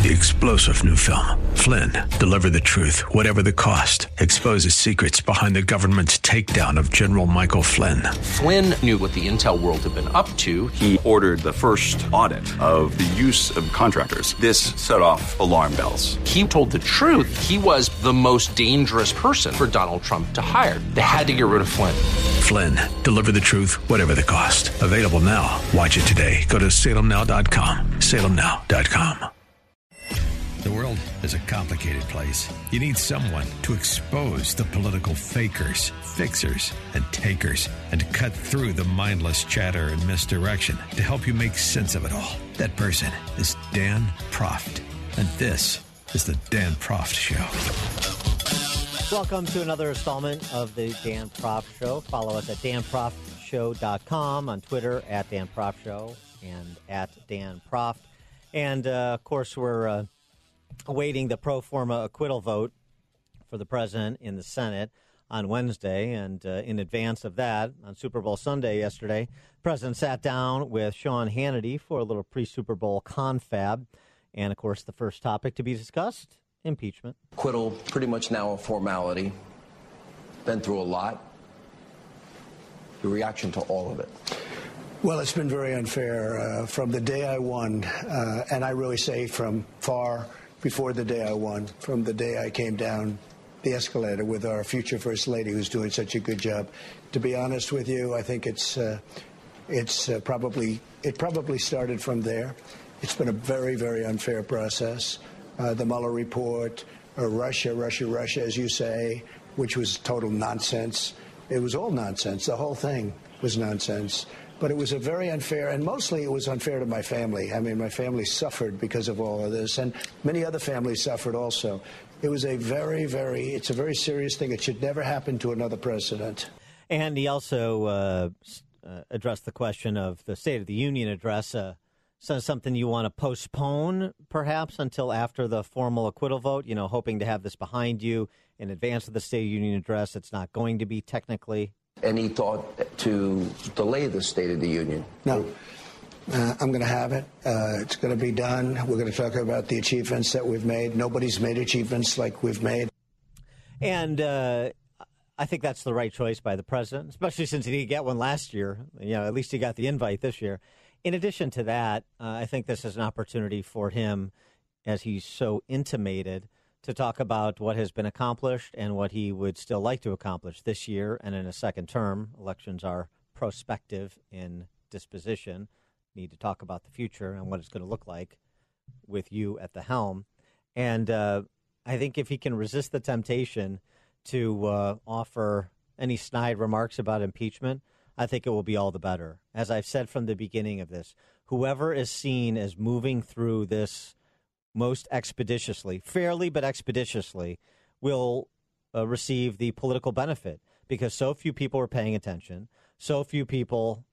The explosive new film, Flynn, Deliver the Truth, Whatever the Cost, exposes secrets behind the government's takedown of General Michael Flynn. Flynn knew what the intel world had been up to. He ordered the first audit of the use of contractors. This set off alarm bells. He told the truth. He was the most dangerous person for Donald Trump to hire. They had to get rid of Flynn. Flynn, Deliver the Truth, Whatever the Cost. Available now. Watch it today. Go to salemnow.com. salemnow.com. The world is a complicated place. You need someone to expose the political fakers, fixers, and takers, and to cut through the mindless chatter and misdirection to help you make sense of it all. That person is Dan Proft, and this is the Dan Proft Show. Welcome to another installment of the Dan Proft Show. Follow us at danproftshow.com, on Twitter at Dan Proft Show and at Dan Proft. And, of course, we're awaiting the pro forma acquittal vote for the president in the Senate on Wednesday. And in advance of that, on Super Bowl Sunday yesterday, the president sat down with Sean Hannity for a little pre-Super Bowl confab. And, of course, the first topic to be discussed, impeachment. Acquittal, pretty much now a formality. Been through a lot. Your reaction to all of it? Well, it's been very unfair from the day I won, and I really say from far before the day I won, from the day I came down the escalator with our future First Lady, who's doing such a good job. To be honest with you, I think it probably started from there. It's been a very, very unfair process. The Mueller report, Russia, as you say, which was total nonsense. It was all nonsense. The whole thing was nonsense. But it was a very unfair, and mostly it was unfair to my family. I mean, my family suffered because of all of this, and many other families suffered also. It was a it's a very serious thing. It should never happen to another president. And he also addressed the question of the State of the Union address. So something you want to postpone, perhaps, until after the formal acquittal vote, you know, hoping to have this behind you in advance of the State of the Union address. It's not going to be technically. Any thought to delay the State of the Union? No. I'm going to have it. It's going to be done. We're going to talk about the achievements that we've made. Nobody's made achievements like we've made. And I think that's the right choice by the president, especially since he didn't get one last year. You know, at least he got the invite this year. In addition to that, I think this is an opportunity for him, as he's so intimated, to talk about what has been accomplished and what he would still like to accomplish this year and in a second term. Elections are prospective in disposition. Need to talk about the future and what it's going to look like with you at the helm. And I think if he can resist the temptation to offer any snide remarks about impeachment, I think it will be all the better. As I've said from the beginning of this, whoever is seen as moving through this most expeditiously, fairly but expeditiously, will receive the political benefit because so few people were paying attention. So few people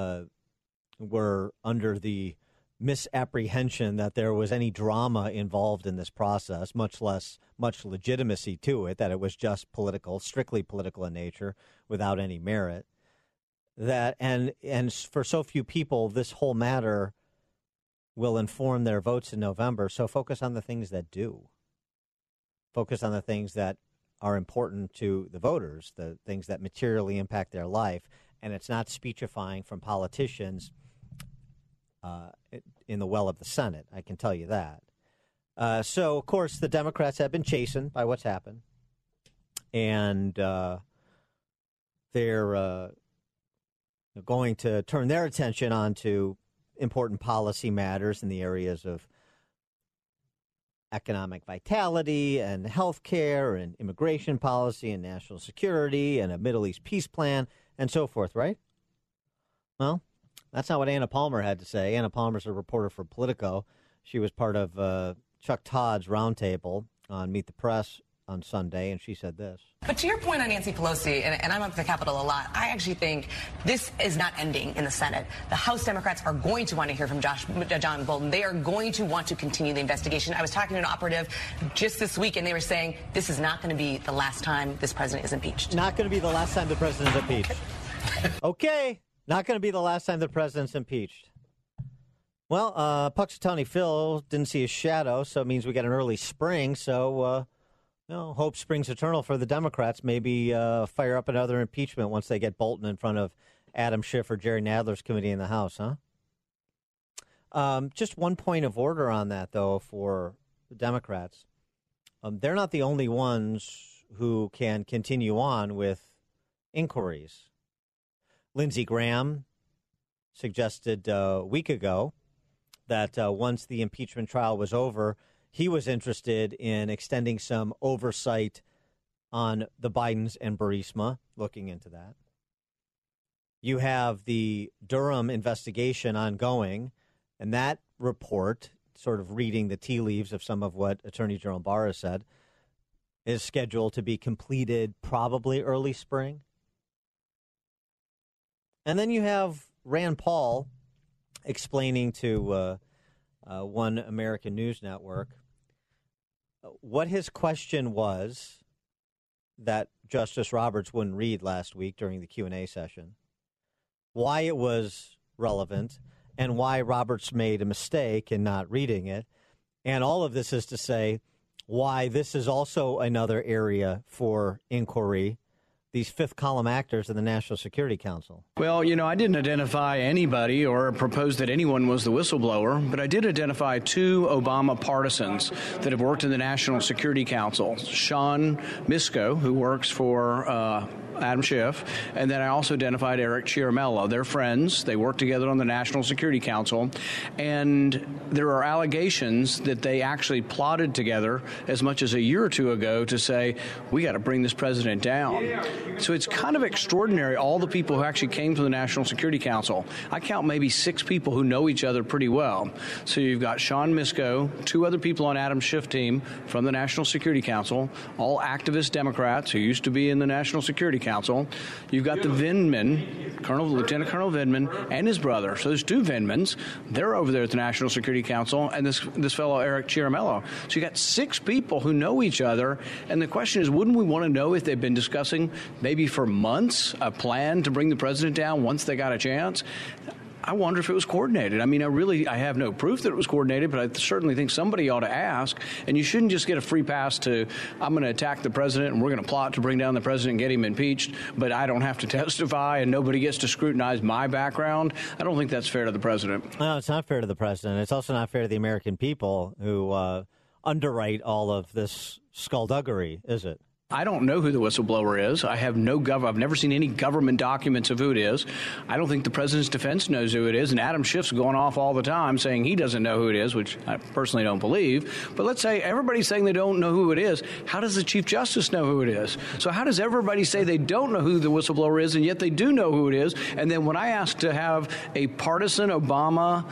were under the misapprehension that there was any drama involved in this process, much less much legitimacy to it, that it was just political, strictly political in nature, without any merit. That and for so few people, this whole matter will inform their votes in November. So focus on the things that do. Focus on the things that are important to the voters, the things that materially impact their life. And it's not speechifying from politicians in the well of the Senate. I can tell you that. So, of course, the Democrats have been chastened by what's happened. And they're going to turn their attention onto important policy matters in the areas of economic vitality and health care and immigration policy and national security and a Middle East peace plan and so forth, right? Well, that's not what Anna Palmer had to say. Anna Palmer's a reporter for Politico. She was part of Chuck Todd's roundtable on Meet the Press on Sunday, and she said this. But to your point on Nancy Pelosi, and I'm up at the Capitol a lot, I actually think this is not ending in the Senate. The House Democrats are going to want to hear from John Bolton. They are going to want to continue the investigation. I was talking to an operative just this week, and they were saying this is not going to be the last time this president is impeached. Not going to be the last time the president is impeached. Okay. Not going to be the last time the president's impeached. Well, Punxsutawney Phil didn't see a shadow, so it means we got an early spring. So, hope springs eternal for the Democrats. Maybe fire up another impeachment once they get Bolton in front of Adam Schiff or Jerry Nadler's committee in the House, huh? Just one point of order on that, though, for the Democrats. They're not the only ones who can continue on with inquiries. Lindsey Graham suggested a week ago that once the impeachment trial was over, he was interested in extending some oversight on the Bidens and Burisma, looking into that. You have the Durham investigation ongoing, and that report, sort of reading the tea leaves of some of what Attorney General Barr has said, is scheduled to be completed probably early spring. And then you have Rand Paul explaining to One American News Network what his question was that Justice Roberts wouldn't read last week during the Q&A session, why it was relevant, and why Roberts made a mistake in not reading it. And all of this is to say why this is also another area for inquiry, these fifth column actors in the National Security Council. Well, I didn't identify anybody or propose that anyone was the whistleblower, but I did identify two Obama partisans that have worked in the National Security Council. Sean Misko, who works for Adam Schiff, and then I also identified Eric Ciaramella. They're friends. They work together on the National Security Council, and there are allegations that they actually plotted together as much as a year or two ago to say, we got to bring this president down. So it's kind of extraordinary, all the people who actually came to the National Security Council. I count maybe 6 people who know each other pretty well. So you've got Sean Misko, 2 other people on Adam Schiff team from the National Security Council, all activist Democrats who used to be in the National Security Council. You've got the Vindman, Lieutenant Colonel Vindman, and his brother. So there's 2 Vindmans. They're over there at the National Security Council, and this fellow, Eric Ciaramella. So you got 6 people who know each other, and the question is, wouldn't we want to know if they've been discussing maybe for months a plan to bring the president down once they got a chance? I wonder if it was coordinated. I mean, I have no proof that it was coordinated, but I certainly think somebody ought to ask. And you shouldn't just get a free pass to, I'm going to attack the president and we're going to plot to bring down the president and get him impeached, but I don't have to testify and nobody gets to scrutinize my background. I don't think that's fair to the president. No, it's not fair to the president. It's also not fair to the American people who underwrite all of this skullduggery, is it? I don't know who the whistleblower is. I've never seen any government documents of who it is. I don't think the president's defense knows who it is. And Adam Schiff's going off all the time saying he doesn't know who it is, which I personally don't believe. But let's say everybody's saying they don't know who it is. How does the Chief Justice know who it is? So how does everybody say they don't know who the whistleblower is, and yet they do know who it is? And then when I ask to have a partisan Obama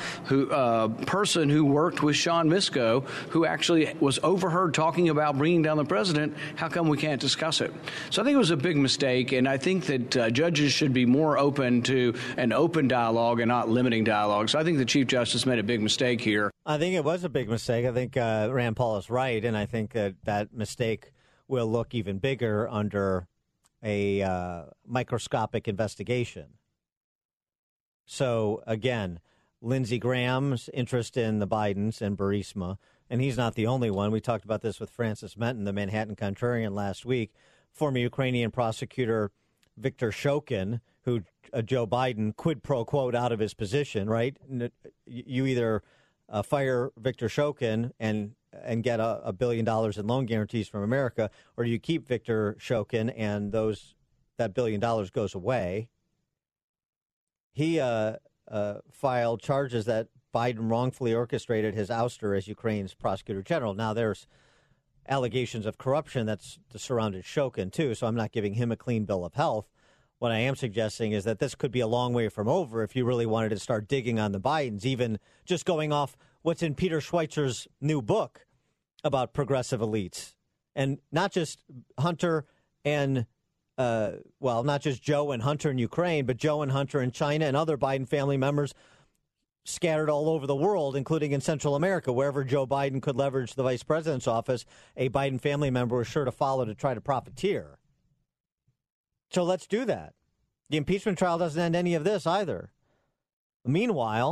person who worked with Sean Misko, who actually was overheard talking about bringing down the president, how come we can't discuss it? So I think it was a big mistake, and I think that judges should be more open to an open dialogue and not limiting dialogue. So I think the Chief Justice made a big mistake here. I think it was a big mistake. I think Rand Paul is right, and I think that mistake will look even bigger under a microscopic investigation. So, again, Lindsey Graham's interest in the Bidens and Burisma, and he's not the only one. We talked about this with Francis Menton, the Manhattan Contrarian, last week. Former Ukrainian prosecutor Viktor Shokin, who Joe Biden quid pro quo out of his position, right? You either fire Viktor Shokin and get $1 billion in loan guarantees from America, or you keep Viktor Shokin and that $1 billion goes away. He filed charges that Biden wrongfully orchestrated his ouster as Ukraine's prosecutor general. Now, there's allegations of corruption that's surrounded Shokin, too, so I'm not giving him a clean bill of health. What I am suggesting is that this could be a long way from over if you really wanted to start digging on the Bidens, even just going off what's in Peter Schweizer's new book about progressive elites. And not just Hunter and, not just Joe and Hunter in Ukraine, but Joe and Hunter in China and other Biden family members scattered all over the world, including in Central America. Wherever Joe Biden could leverage the vice president's office, a Biden family member was sure to follow to try to profiteer. So let's do that. The impeachment trial doesn't end any of this either. Meanwhile,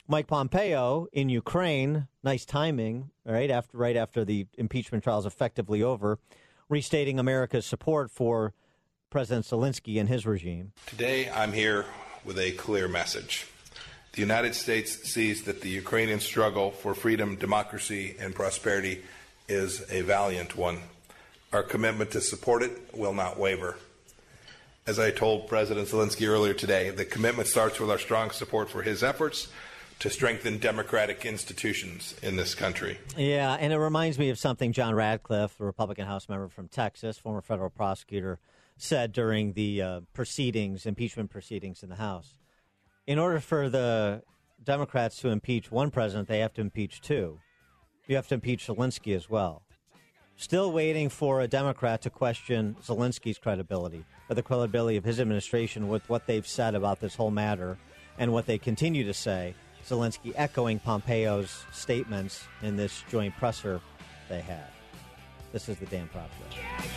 Mike Pompeo in Ukraine, nice timing, right after the impeachment trial is effectively over, restating America's support for President Zelensky and his regime. Today, I'm here with a clear message. The United States sees that the Ukrainian struggle for freedom, democracy, and prosperity is a valiant one. Our commitment to support it will not waver. As I told President Zelensky earlier today, the commitment starts with our strong support for his efforts to strengthen democratic institutions in this country. Yeah, and it reminds me of something John Radcliffe, a Republican House member from Texas, former federal prosecutor, said during the impeachment proceedings in the House. In order for the Democrats to impeach one president, they have to impeach two. You have to impeach Zelensky as well. Still waiting for a Democrat to question Zelensky's credibility, or the credibility of his administration with what they've said about this whole matter and what they continue to say. Zelensky echoing Pompeo's statements in this joint presser they had. This is the Dan Proft Show.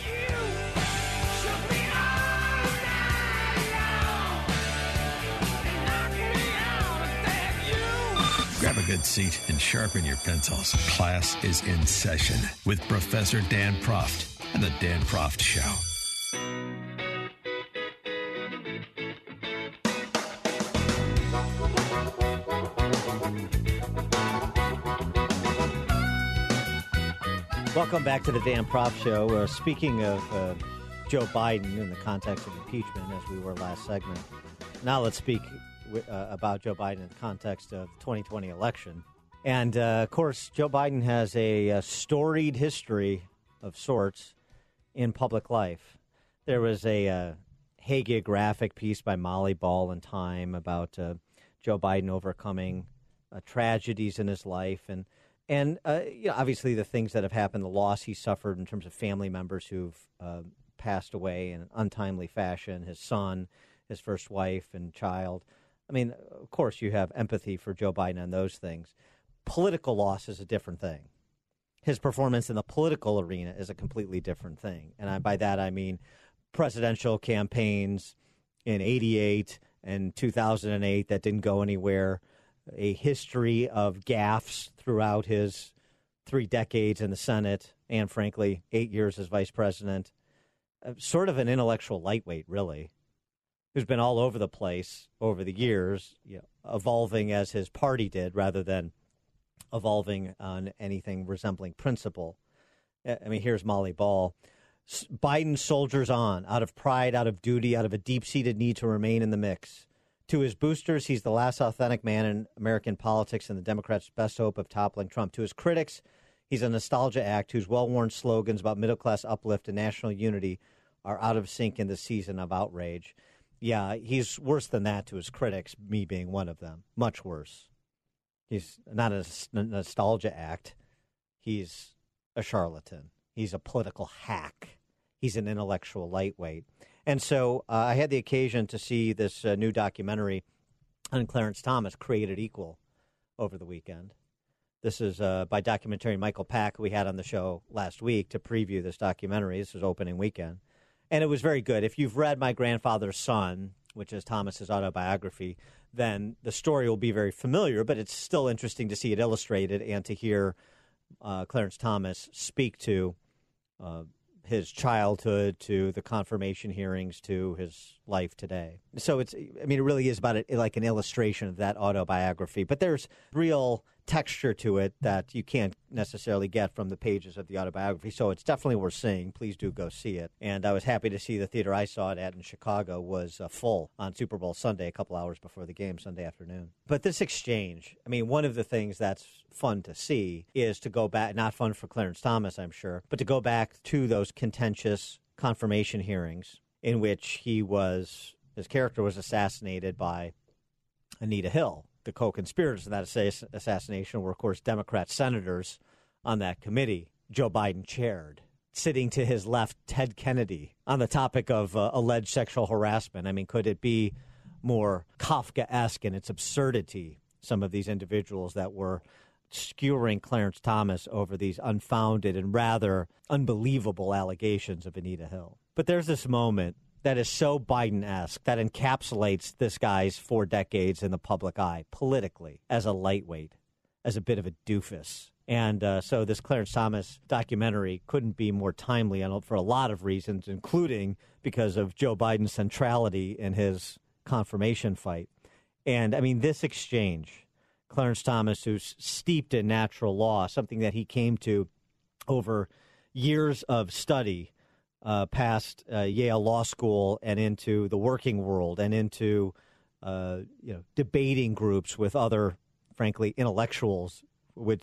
Grab a good seat and sharpen your pencils. Class is in session with Professor Dan Proft and the Dan Proft Show. Welcome back to the Dan Proft Show. Speaking of Joe Biden in the context of impeachment, as we were last segment, now let's speak about Joe Biden in the context of the 2020 election. And, of course, Joe Biden has a storied history of sorts in public life. There was a hagiographic piece by Molly Ball in Time about Joe Biden overcoming tragedies in his life and obviously the things that have happened, the loss he suffered in terms of family members who've passed away in an untimely fashion, his son, his first wife and child. I mean, of course, you have empathy for Joe Biden on those things. Political loss is a different thing. His performance in the political arena is a completely different thing. And by that, I mean presidential campaigns in 88 and 2008 that didn't go anywhere, a history of gaffes throughout his 3 decades in the Senate and, frankly, 8 years as vice president. Sort of an intellectual lightweight, really, who's been all over the place over the years, evolving as his party did rather than evolving on anything resembling principle. I mean, here's Molly Ball. Biden soldiers on, out of pride, out of duty, out of a deep-seated need to remain in the mix. To his boosters, he's the last authentic man in American politics and the Democrats' best hope of toppling Trump. To his critics, he's a nostalgia act whose well-worn slogans about middle-class uplift and national unity are out of sync in this season of outrage. Yeah, he's worse than that to his critics, me being one of them. Much worse. He's not a nostalgia act. He's a charlatan. He's a political hack. He's an intellectual lightweight. And so I had the occasion to see this new documentary on Clarence Thomas, Created Equal, over the weekend. This is by documentarian Michael Pack, who we had on the show last week to preview this documentary. This was opening weekend. And it was very good. If you've read My Grandfather's Son, which is Thomas's autobiography, then the story will be very familiar, but it's still interesting to see it illustrated and to hear Clarence Thomas speak to his childhood, to the confirmation hearings, to his life today. So it really is about it like an illustration of that autobiography. But there's real texture to it that you can't necessarily get from the pages of the autobiography. So it's definitely worth seeing. Please do go see it. And I was happy to see the theater I saw it at in Chicago was full on Super Bowl Sunday, a couple hours before the game, Sunday afternoon. But this exchange, one of the things that's fun to see is to go back, not fun for Clarence Thomas, I'm sure, but to go back to those contentious confirmation hearings in which his character was assassinated by Anita Hill. The co-conspirators in that assassination were, of course, Democrat senators on that committee. Joe Biden chaired. Sitting to his left, Ted Kennedy, on the topic of alleged sexual harassment. Could it be more Kafkaesque in its absurdity, some of these individuals that were skewering Clarence Thomas over these unfounded and rather unbelievable allegations of Anita Hill? But there's this moment that is so Biden-esque, that encapsulates this guy's 4 decades in the public eye politically as a lightweight, as a bit of a doofus. And so this Clarence Thomas documentary couldn't be more timely for a lot of reasons, including because of Joe Biden's centrality in his confirmation fight. And, I mean, this exchange, Clarence Thomas, who's steeped in natural law, something that he came to over years of study past Yale Law School and into the working world and into debating groups with other, frankly, intellectuals, with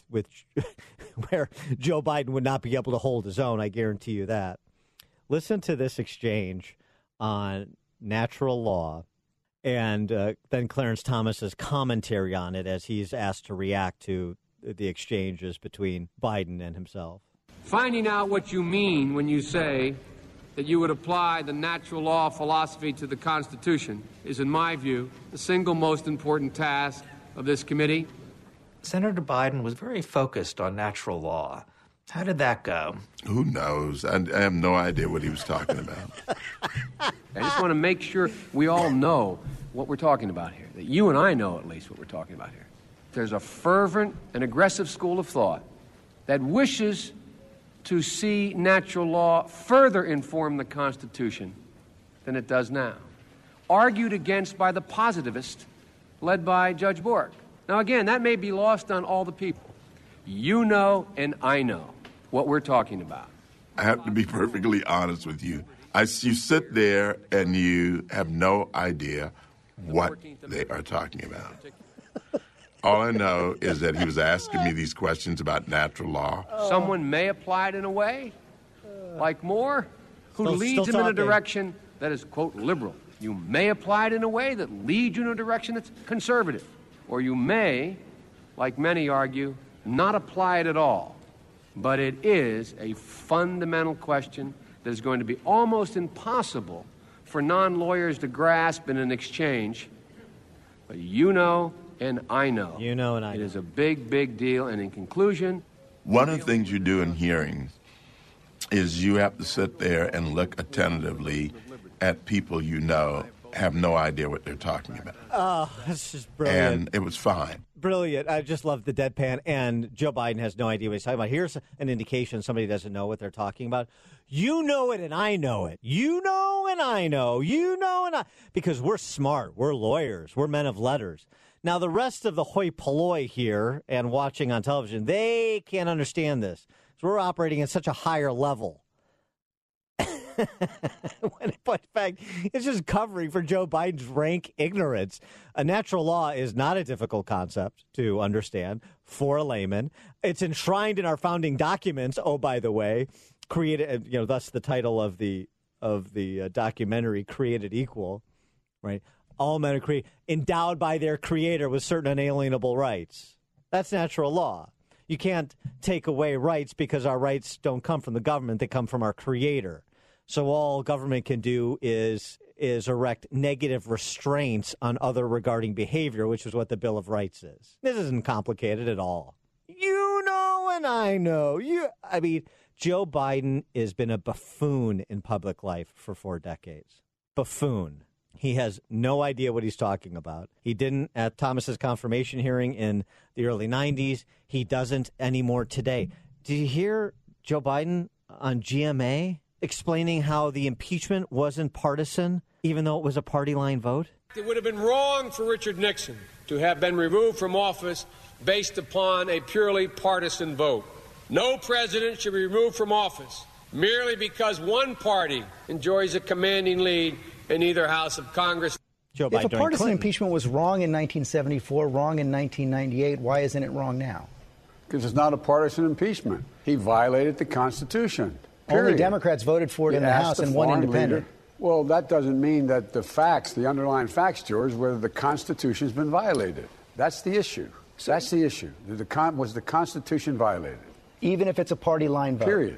where Joe Biden would not be able to hold his own. I guarantee you that. Listen to this exchange on natural law, and then Clarence Thomas's commentary on it as he's asked to react to the exchanges between Biden and himself. Finding out what you mean when you say that you would apply the natural law philosophy to the Constitution is, in my view, the single most important task of this committee. Senator Biden was very focused on natural law. How did that go? Who knows? I have no idea what he was talking about. I just want to make sure we all know what we're talking about here, that you and I know at least what we're talking about here. There's a fervent and aggressive school of thought that wishes to see natural law further inform the Constitution than it does now, argued against by the positivist led by Judge Bork. Now, again, that may be lost on all the people. You know and I know what we're talking about. I have to be perfectly honest with you. You sit there and you have no idea what they are talking about. All I know is that he was asking me these questions about natural law. Someone may apply it in a way, like Moore, who leads him in a direction that is, quote, liberal. You may apply it in a way that leads you in a direction that's conservative. Or you may, like many argue, not apply it at all. But it is a fundamental question that is going to be almost impossible for non-lawyers to grasp in an exchange. But you know and I know. You know and I know. It is a big, big deal. And in conclusion, one of the things you do in hearings is you have to sit there and look attentively at people you know have no idea what they're talking about. Oh, that's just brilliant. And it was fine. Brilliant. I just love the deadpan. And Joe Biden has no idea what he's talking about. Here's an indication somebody doesn't know what they're talking about. You know it and I know it. You know and I know. You know and I. Because we're smart. We're lawyers. We're men of letters. Now, the rest of the hoi polloi here and watching on television, they can't understand this. So we're operating at such a higher level. When in fact, it's just covering for Joe Biden's rank ignorance. A natural law is not a difficult concept to understand for a layman. It's enshrined in our founding documents. Oh, by the way, created. Thus the title of the documentary, "Created Equal," right? All men are endowed by their creator with certain unalienable rights. That's natural law. You can't take away rights because our rights don't come from the government. They come from our creator. So all government can do is erect negative restraints on other regarding behavior, which is what the Bill of Rights is. This isn't complicated at all. You know and I know. Joe Biden has been a buffoon in public life for 4 decades. Buffoon. He has no idea what he's talking about. He didn't at Thomas's confirmation hearing in the early 90s. He doesn't anymore today. Did you hear Joe Biden on GMA explaining how the impeachment wasn't partisan, even though it was a party line vote? It would have been wrong for Richard Nixon to have been removed from office based upon a purely partisan vote. No president should be removed from office merely because one party enjoys a commanding lead in either house of Congress. Joe Biden, if a partisan impeachment was wrong in 1974, wrong in 1998, why isn't it wrong now? Because it's not a partisan impeachment. He violated the Constitution. Period. Only Democrats voted for it in the House and one independent. Well, that doesn't mean that the facts, the underlying facts, George, whether the Constitution's been violated. That's the issue. That's the issue. Was the Constitution violated? Even if it's a party line vote? Period.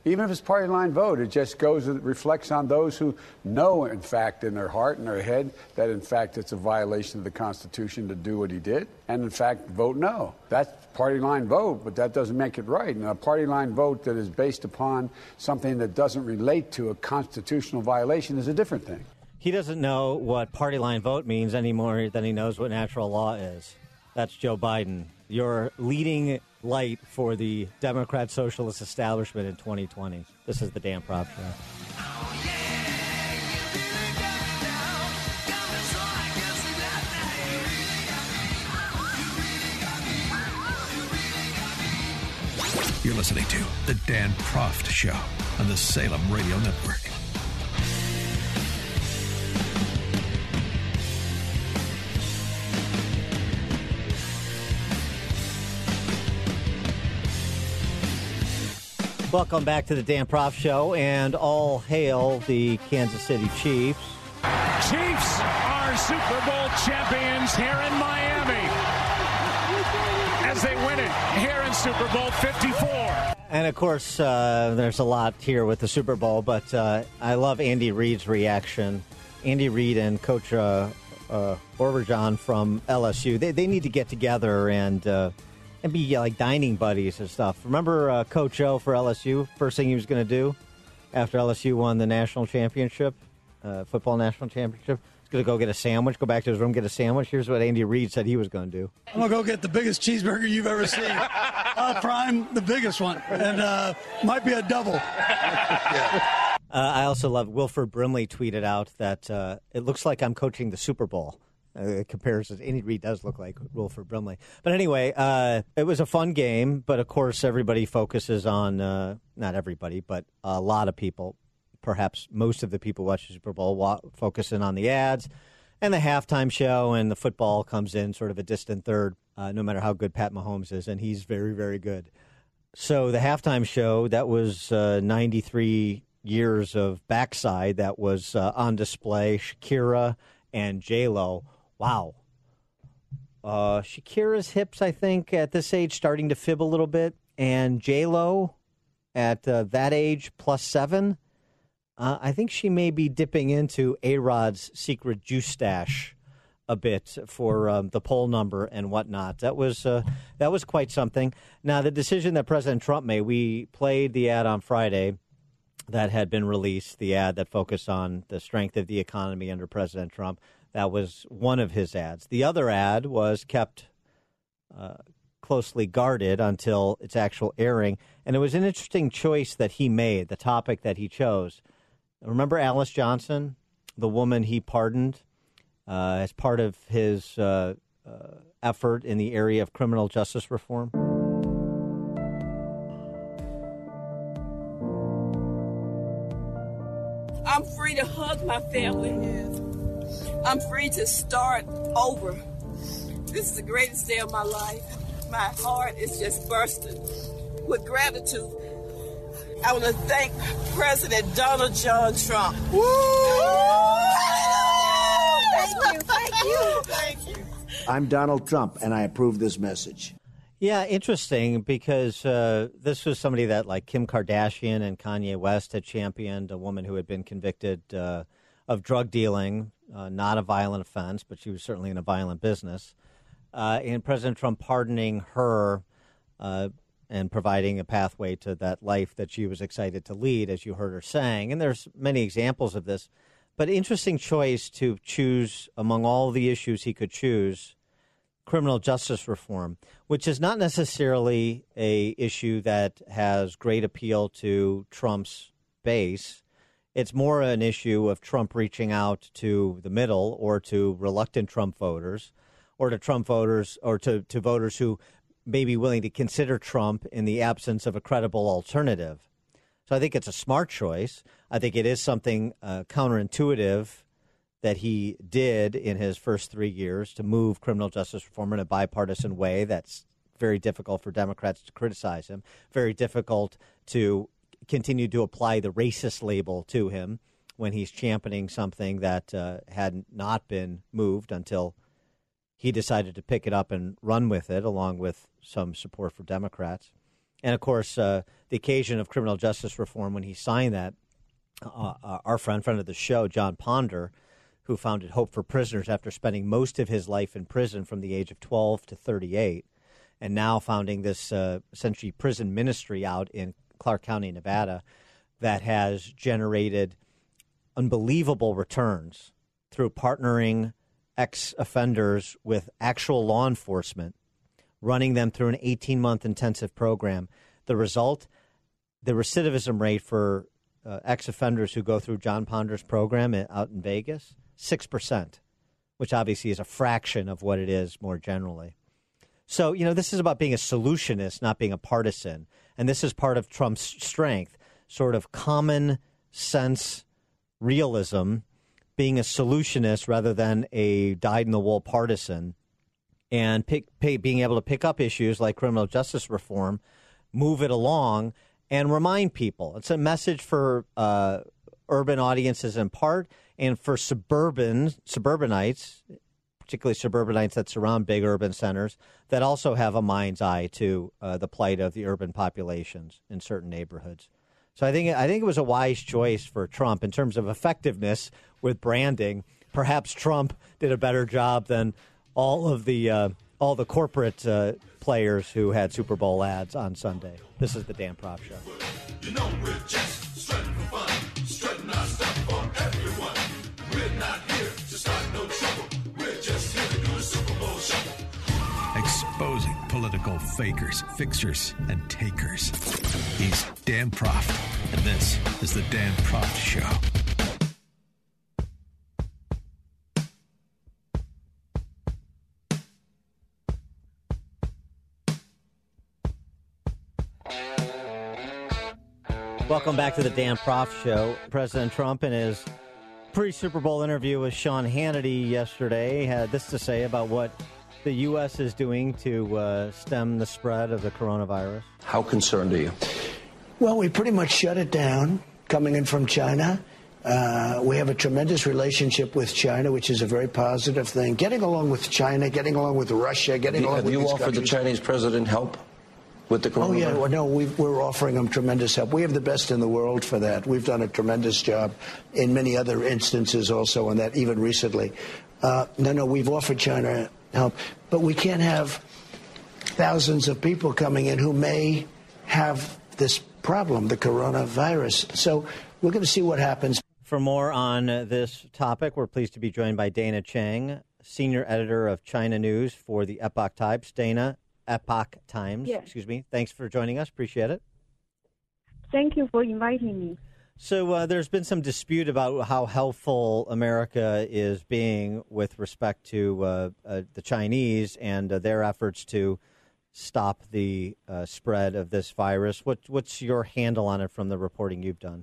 Even if it's party line vote, it just reflects on those who know, in fact, in their heart and their head, that, in fact, it's a violation of the Constitution to do what he did, and, in fact, vote no. That's party line vote, but that doesn't make it right. And a party line vote that is based upon something that doesn't relate to a constitutional violation is a different thing. He doesn't know what party line vote means any more than he knows what natural law is. That's Joe Biden, your leading light for the Democrat socialist establishment in 2020. This is the Dan Proft Show. You're listening to the Dan Proft Show on the Salem Radio Network. Welcome back to the Dan Proft Show, and all hail the Kansas City Chiefs. Chiefs are Super Bowl champions here in Miami as they win it here in Super Bowl 54. And, of course, there's a lot here with the Super Bowl, but I love Andy Reid's reaction. Andy Reid and Coach Orberjon from LSU, they need to get together and be like dining buddies and stuff. Remember Coach O for LSU? First thing he was going to do after LSU won the national championship, football national championship, he's going to go get a sandwich, go back to his room, get a sandwich. Here's what Andy Reid said he was going to do. I'm going to go get the biggest cheeseburger you've ever seen. Prime, the biggest one, and might be a double. I also love Wilford Brimley tweeted out that it looks like I'm coaching the Super Bowl. Comparison. Andy Reid does look like Wilford Brimley. But anyway, it was a fun game, but of course everybody focuses on, not everybody, but a lot of people, perhaps most of the people watching the Super Bowl, focusing on the ads and the halftime show, and the football comes in sort of a distant third, no matter how good Pat Mahomes is, and he's very, very good. So the halftime show, that was 93 years of backside that was on display, Shakira and J-Lo. Wow. Shakira's hips, I think, at this age, starting to fib a little bit. And J-Lo, at that age, +7, I think she may be dipping into A-Rod's secret juice stash a bit for the poll number and whatnot. That was quite something. Now, the decision that President Trump made, we played the ad on Friday that had been released, the ad that focused on the strength of the economy under President Trump. That was one of his ads. The other ad was kept closely guarded until its actual airing. And it was an interesting choice that he made, the topic that he chose. Remember Alice Johnson, the woman he pardoned as part of his effort in the area of criminal justice reform? I'm free to hug my family. I'm free to start over. This is the greatest day of my life. My heart is just bursting with gratitude. I want to thank President Donald John Trump. Woo! Thank you. I'm Donald Trump, and I approve this message. Yeah, interesting, because this was somebody that, like Kim Kardashian and Kanye West, had championed, a woman who had been convicted of drug dealing, not a violent offense, but she was certainly in a violent business. And President Trump pardoning her and providing a pathway to that life that she was excited to lead, as you heard her saying. And there's many examples of this. But interesting choice to choose, among all the issues he could choose, criminal justice reform, which is not necessarily a issue that has great appeal to Trump's base. It's more an issue of Trump reaching out to the middle, or to reluctant Trump voters, or to Trump voters, or to voters who may be willing to consider Trump in the absence of a credible alternative. So I think it's a smart choice. I think it is something counterintuitive that he did in his first 3 years, to move criminal justice reform in a bipartisan way. That's very difficult for Democrats to criticize him, very difficult to continue to apply the racist label to him when he's championing something that had not been moved until he decided to pick it up and run with it, along with some support for Democrats. And, of course, the occasion of criminal justice reform when he signed that, our friend of the show, John Ponder, who founded Hope for Prisoners after spending most of his life in prison from the age of 12 to 38, and now founding this essentially prison ministry out in Clark County, Nevada, that has generated unbelievable returns through partnering ex-offenders with actual law enforcement, running them through an 18-month intensive program. The result, the recidivism rate for ex-offenders who go through John Ponder's program out in Vegas, 6%, which obviously is a fraction of what it is more generally. So, this is about being a solutionist, not being a partisan. And this is part of Trump's strength, sort of common sense realism, being a solutionist rather than a dyed-in-the-wool partisan, and being able to pick up issues like criminal justice reform, move it along, and remind people. It's a message for urban audiences in part, and for suburbanites, particularly suburbanites that surround big urban centers, that also have a mind's eye to the plight of the urban populations in certain neighborhoods. So I think it was a wise choice for Trump in terms of effectiveness with branding. Perhaps Trump did a better job than all the corporate players who had Super Bowl ads on Sunday. This is the Dan Proft Show. We're just strutting for fun, strutting our stuff for everyone. We're not here to start no trouble. We're just here to do a Super Bowl shuffle. Exposing political fakers, fixers, and takers. He's Dan Proft, and this is the Dan Proft Show. Welcome back to the Dan Proft Show. President Trump, in his pre-Super Bowl interview with Sean Hannity yesterday, had this to say about what the U.S. is doing to stem the spread of the coronavirus. How concerned are you? Well, we pretty much shut it down coming in from China. We have a tremendous relationship with China, which is a very positive thing. Getting along with China, getting along with Russia, getting along with Have you these offered countries. the Chinese president help with the coronavirus? Oh, yeah. Well, no, we're offering them tremendous help. We have the best in the world for that. We've done a tremendous job in many other instances also on that, even recently. No, we've offered China help. But we can't have thousands of people coming in who may have this problem, the coronavirus. So we're going to see what happens. For more on this topic, we're pleased to be joined by Dana Cheng, senior editor of China News for the Epoch Times. Dana, Epoch Times, Yes. Excuse me. Thanks for joining us. Appreciate it. Thank you for inviting me. So there's been some dispute about how helpful America is being with respect to the Chinese and their efforts to stop the spread of this virus. What's your handle on it from the reporting you've done?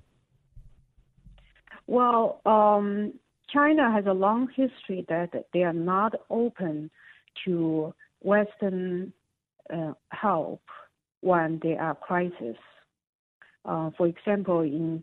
Well, China has a long history that they are not open to Western help when there are crises. For example, in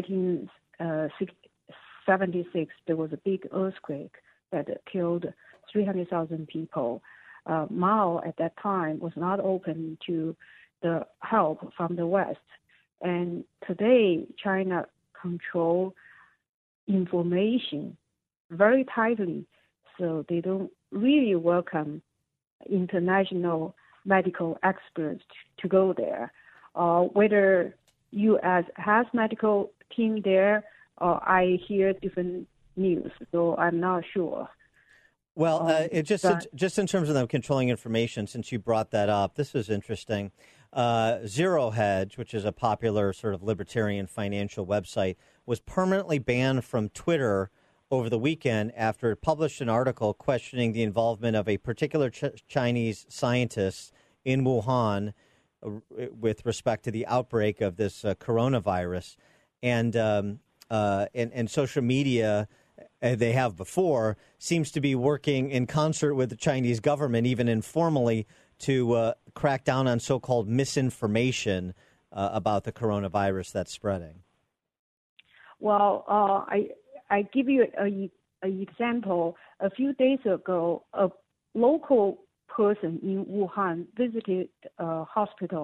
1976, there was a big earthquake that killed 300,000 people. Mao at that time was not open to the help from the West. And today, China controls information very tightly, so they don't really welcome international medical experts to go there. Whether U.S. has medical team there, I hear different news, so I'm not sure. Well, just in terms of them controlling information, since you brought that up, this is interesting. Zero Hedge, which is a popular sort of libertarian financial website, was permanently banned from Twitter over the weekend after it published an article questioning the involvement of a particular Chinese scientist in Wuhan with respect to the outbreak of this coronavirus. And social media, they have before, seems to be working in concert with the Chinese government, even informally, to crack down on so-called misinformation about the coronavirus that's spreading. Well, I give you an example. A few days ago, a local person in Wuhan visited a hospital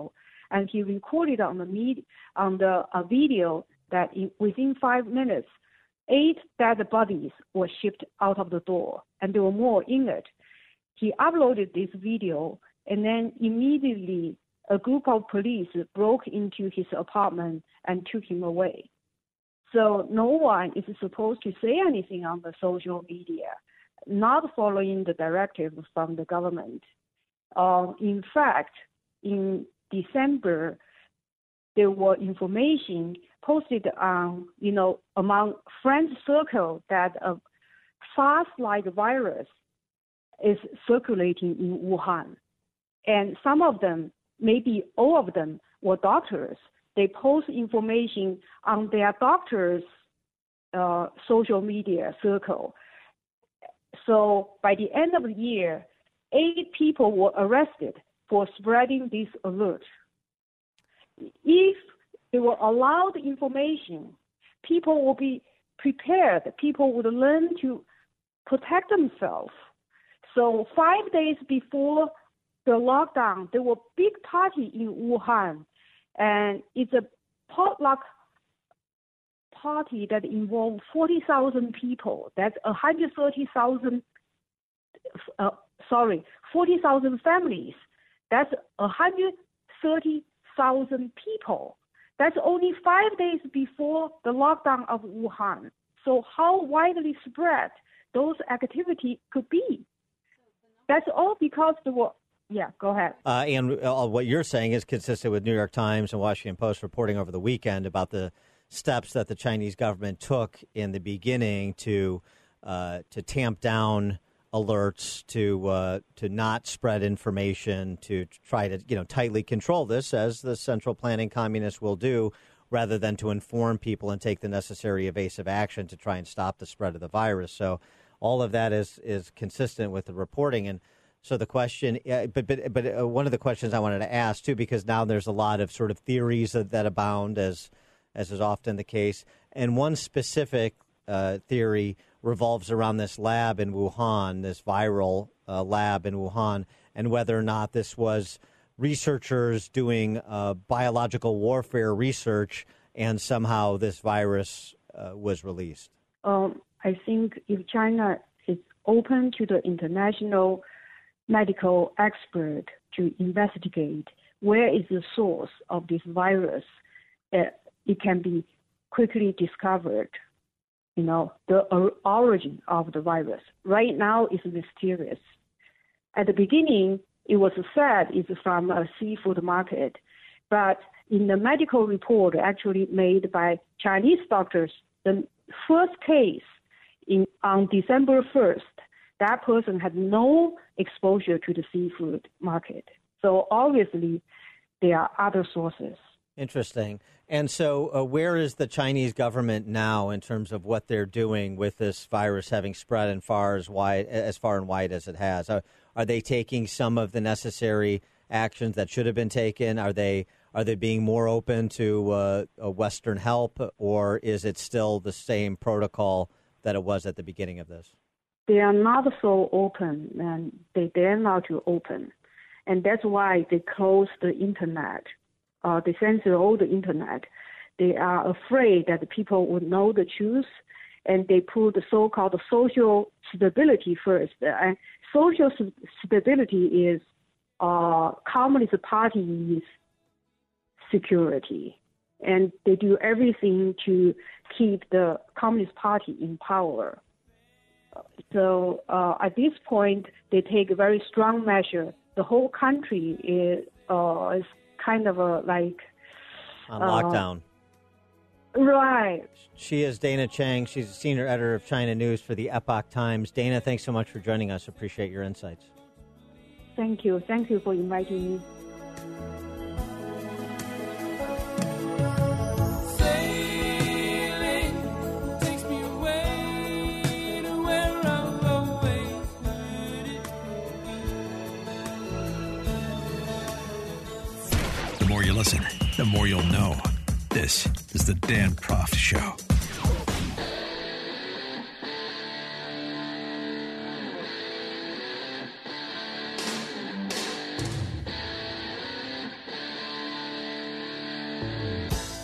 and he recorded on the video that within 5 minutes, 8 dead bodies were shipped out of the door, and there were more in it. He uploaded this video, and then immediately a group of police broke into his apartment and took him away. So no one is supposed to say anything on the social media, not following the directive from the government. In fact, in December, there were information posted on, among friends circle that a SARS-like virus is circulating in Wuhan. And some of them, maybe all of them, were doctors. They post information on their doctors' social media circle. So by the end of the year, 8 people were arrested for spreading this alert. If they were allowed information, people will be prepared. People would learn to protect themselves. So 5 days before the lockdown, there were big party in Wuhan, and it's a potluck party that involved 40,000 people. That's 40,000 families. That's 130,000 people. That's only 5 days before the lockdown of Wuhan. So how widely spread those activities could be? That's all because there were. Yeah, go ahead. And what you're saying is consistent with New York Times and Washington Post reporting over the weekend about the steps that the Chinese government took in the beginning to tamp down alerts, to not spread information, to try to tightly control this, as the central planning communists will do, rather than to inform people and take the necessary evasive action to try and stop the spread of the virus. So all of that is consistent with the reporting. And so the question, but one of the questions I wanted to ask too, because now there's a lot of sort of theories that abound, as is often the case, and one specific theory revolves around this lab in Wuhan, this viral lab in Wuhan, and whether or not this was researchers doing biological warfare research, and somehow this virus was released. I think if China is open to the international medical expert to investigate where is the source of this virus, it can be quickly discovered, the origin of the virus. Right now, it's mysterious. At the beginning, it was said it's from a seafood market, but in the medical report actually made by Chinese doctors, the first case on December 1st, that person had no exposure to the seafood market. So obviously, there are other sources. Interesting. And so where is the Chinese government now in terms of what they're doing with this virus having spread as far and wide as it has? Are they taking some of the necessary actions that should have been taken? Are they being more open to Western help, or is it still the same protocol that it was at the beginning of this? They are not so open, and they dare not to open. And that's why they closed the Internet. They censor all the Internet. They are afraid that people would know the truth, and they put the so-called social stability first. And social stability is Communist Party's security. And they do everything to keep the Communist Party in power. So at this point, they take a very strong measure. The whole country is kind of like on lockdown. Right. She is Dana Chang. She's a senior editor of China News for the Epoch Times. Dana, thanks so much for joining us. Appreciate your insights. Thank you. Thank you for inviting me. The more you listen, the more you'll know. This is the Dan Proft Show.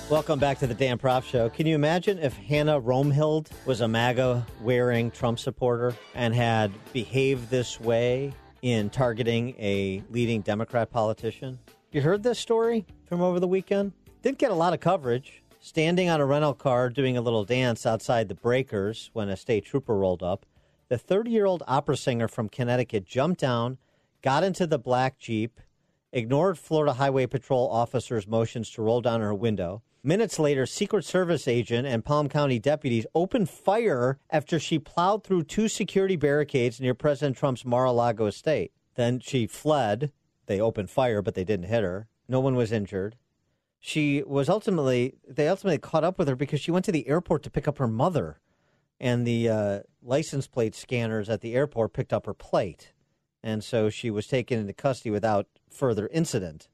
Welcome back to the Dan Proft Show. Can you imagine if Hannah Roemhild was a MAGA-wearing Trump supporter and had behaved this way in targeting a leading Democrat politician? You heard this story from over the weekend? Didn't get a lot of coverage. Standing on a rental car doing a little dance outside the Breakers when a state trooper rolled up, the 30-year-old opera singer from Connecticut jumped down, got into the black Jeep, ignored Florida Highway Patrol officers' motions to roll down her window. Minutes later, Secret Service agent and Palm County deputies opened fire after she plowed through 2 security barricades near President Trump's Mar-a-Lago estate. Then she fled. They opened fire, but they didn't hit her. No one was injured. They ultimately caught up with her because she went to the airport to pick up her mother. And the license plate scanners at the airport picked up her plate. And so she was taken into custody without further incident.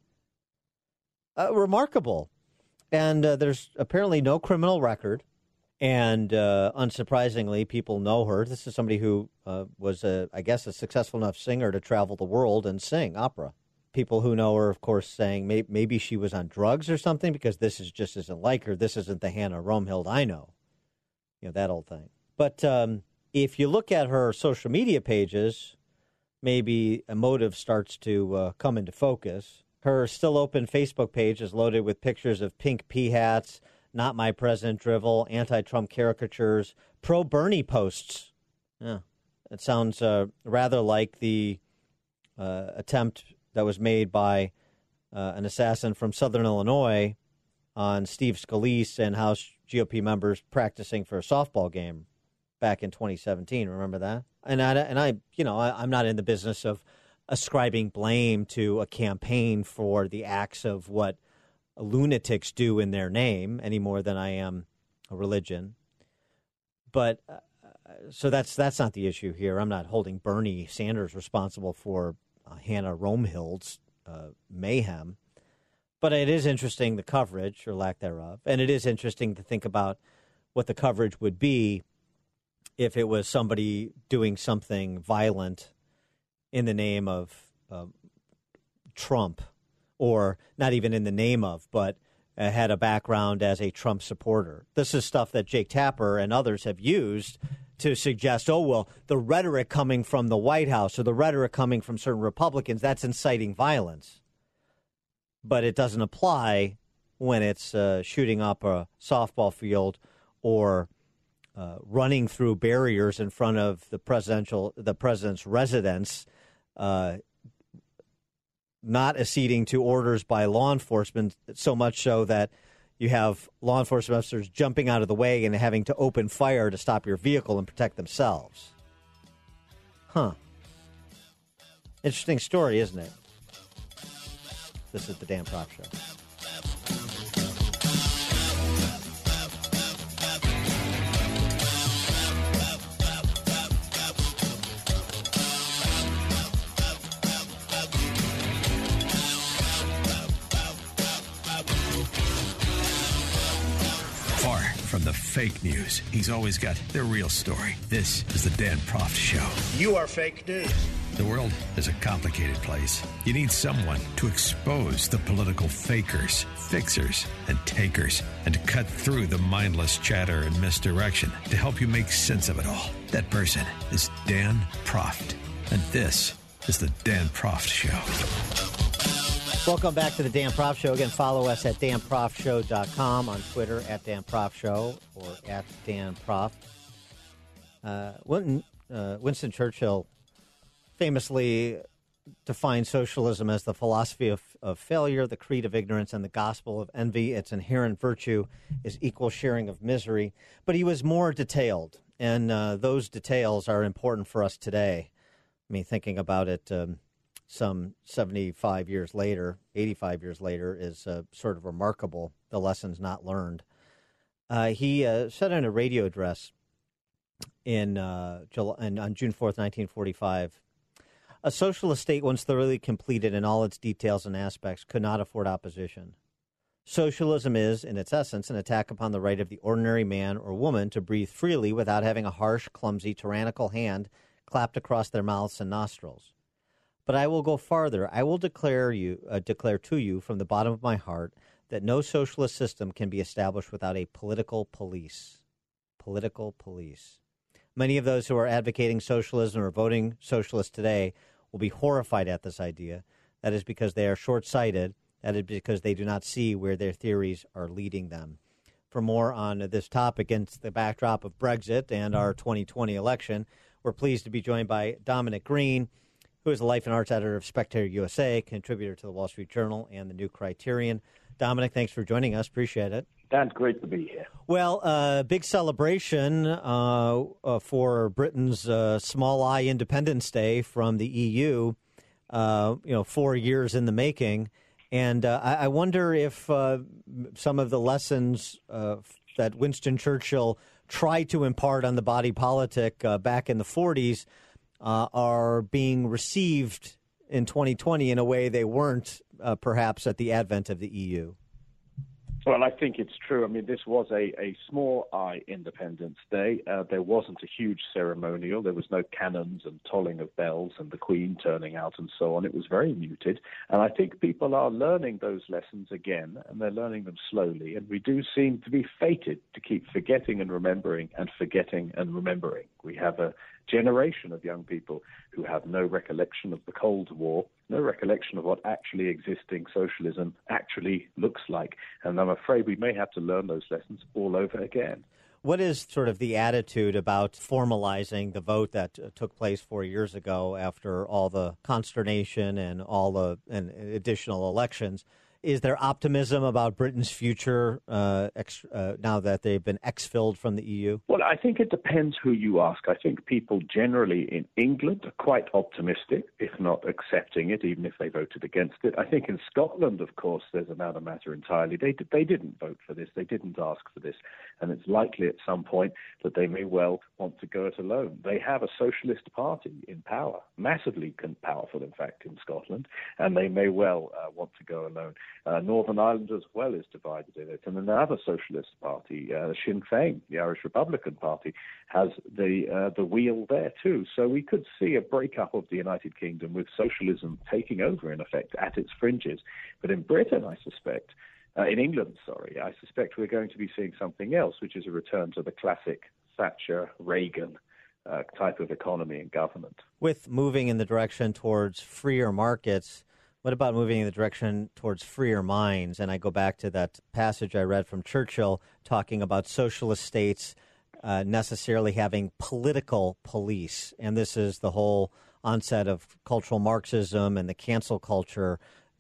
Remarkable. And there's apparently no criminal record. And unsurprisingly, people know her. This is somebody who was, I guess, a successful enough singer to travel the world and sing opera. People who know her, of course, saying maybe she was on drugs or something because this just isn't like her. This isn't the Hannah Roemhild I know. You know, that old thing. But if you look at her social media pages, maybe a motive starts to come into focus. Her still open Facebook page is loaded with pictures of pink pea hats, not my president drivel, anti-Trump caricatures, pro-Bernie posts. Yeah, it sounds rather like the attempt that was made by an assassin from Southern Illinois on Steve Scalise and House GOP members practicing for a softball game back in 2017. Remember that? And I'm not in the business of ascribing blame to a campaign for the acts of what lunatics do in their name any more than I am a religion. But so that's not the issue here. I'm not holding Bernie Sanders responsible for Hannah Roemhild's mayhem. But it is interesting, the coverage, or lack thereof. And it is interesting to think about what the coverage would be if it was somebody doing something violent in the name of Trump, or not even in the name of, but had a background as a Trump supporter. This is stuff that Jake Tapper and others have used to suggest, oh, well, the rhetoric coming from the White House or the rhetoric coming from certain Republicans, that's inciting violence. But it doesn't apply when it's shooting up a softball field or running through barriers in front of the president's residence, not acceding to orders by law enforcement, so much so that you have law enforcement officers jumping out of the way and having to open fire to stop your vehicle and protect themselves. Interesting story, isn't it? This is the Dan Proft Show. Far from the fake news, he's always got the real story. This is the Dan Proft Show. You are fake news. The world is a complicated place. You need someone to expose the political fakers, fixers, and takers, and to cut through the mindless chatter and misdirection to help you make sense of it all. That person is Dan Proft. And this is the Dan Proft Show. Welcome back to the Dan Proft Show. Again, follow us at danproftshow.com, on Twitter at Dan Proft Show or at Dan Proft. Winston Churchill famously defined socialism as the philosophy of failure, the creed of ignorance, and the gospel of envy. Its inherent virtue is equal sharing of misery. But he was more detailed, and those details are important for us today. I mean, thinking about it some 75 years later, 85 years later, is sort of remarkable, the lessons not learned. He said in a radio address on June 4th, 1945, a socialist state, once thoroughly completed in all its details and aspects, could not afford opposition. Socialism is, in its essence, an attack upon the right of the ordinary man or woman to breathe freely without having a harsh, clumsy, tyrannical hand clapped across their mouths and nostrils. But I will go farther. I will declare to you from the bottom of my heart that no socialist system can be established without a political police. Political police. Many of those who are advocating socialism or voting socialist today will be horrified at this idea. That is because they are short-sighted. That is because they do not see where their theories are leading them. For more on this topic against the backdrop of Brexit and our 2020 election, we're pleased to be joined by Dominic Green, who is the life and arts editor of Spectator USA, contributor to the Wall Street Journal and the New Criterion. Dominic, thanks for joining us. Appreciate it. Dan, great to be here. Well, big celebration for Britain's small I Independence Day from the EU, 4 years in the making. And I wonder if some of the lessons that Winston Churchill tried to impart on the body politic back in the 40s are being received in 2020 in a way they weren't perhaps at the advent of the EU. Well, I think it's true. I mean, this was a small I Independence Day. There wasn't a huge ceremonial. There was no cannons and tolling of bells and the Queen turning out and so on. It was very muted. And I think people are learning those lessons again, and they're learning them slowly. And we do seem to be fated to keep forgetting and remembering and forgetting and remembering. We have a generation of young people who have no recollection of the Cold War, no recollection of what actually existing socialism actually looks like. And I'm afraid we may have to learn those lessons all over again. What is sort of the attitude about formalizing the vote that took place 4 years ago after all the consternation and all the additional elections? Is there optimism about Britain's future now that they've been exfilled from the EU? Well, I think it depends who you ask. I think people generally in England are quite optimistic, if not accepting it, even if they voted against it. I think in Scotland, of course, there's another matter entirely. They didn't vote for this. They didn't ask for this. And it's likely at some point that they may well want to go it alone. They have a socialist party in power, massively powerful, in fact, in Scotland, and they may well want to go alone. Northern Ireland as well is divided in it. And another socialist party, Sinn Féin, the Irish Republican Party, has the wheel there too. So we could see a breakup of the United Kingdom with socialism taking over, in effect, at its fringes. But in Britain, I suspect, in England, I suspect we're going to be seeing something else, which is a return to the classic Thatcher, Reagan type of economy and government. With moving in the direction towards freer markets, what about moving in the direction towards freer minds? And I go back to that passage I read from Churchill talking about socialist states necessarily having political police. And this is the whole onset of cultural Marxism and the cancel culture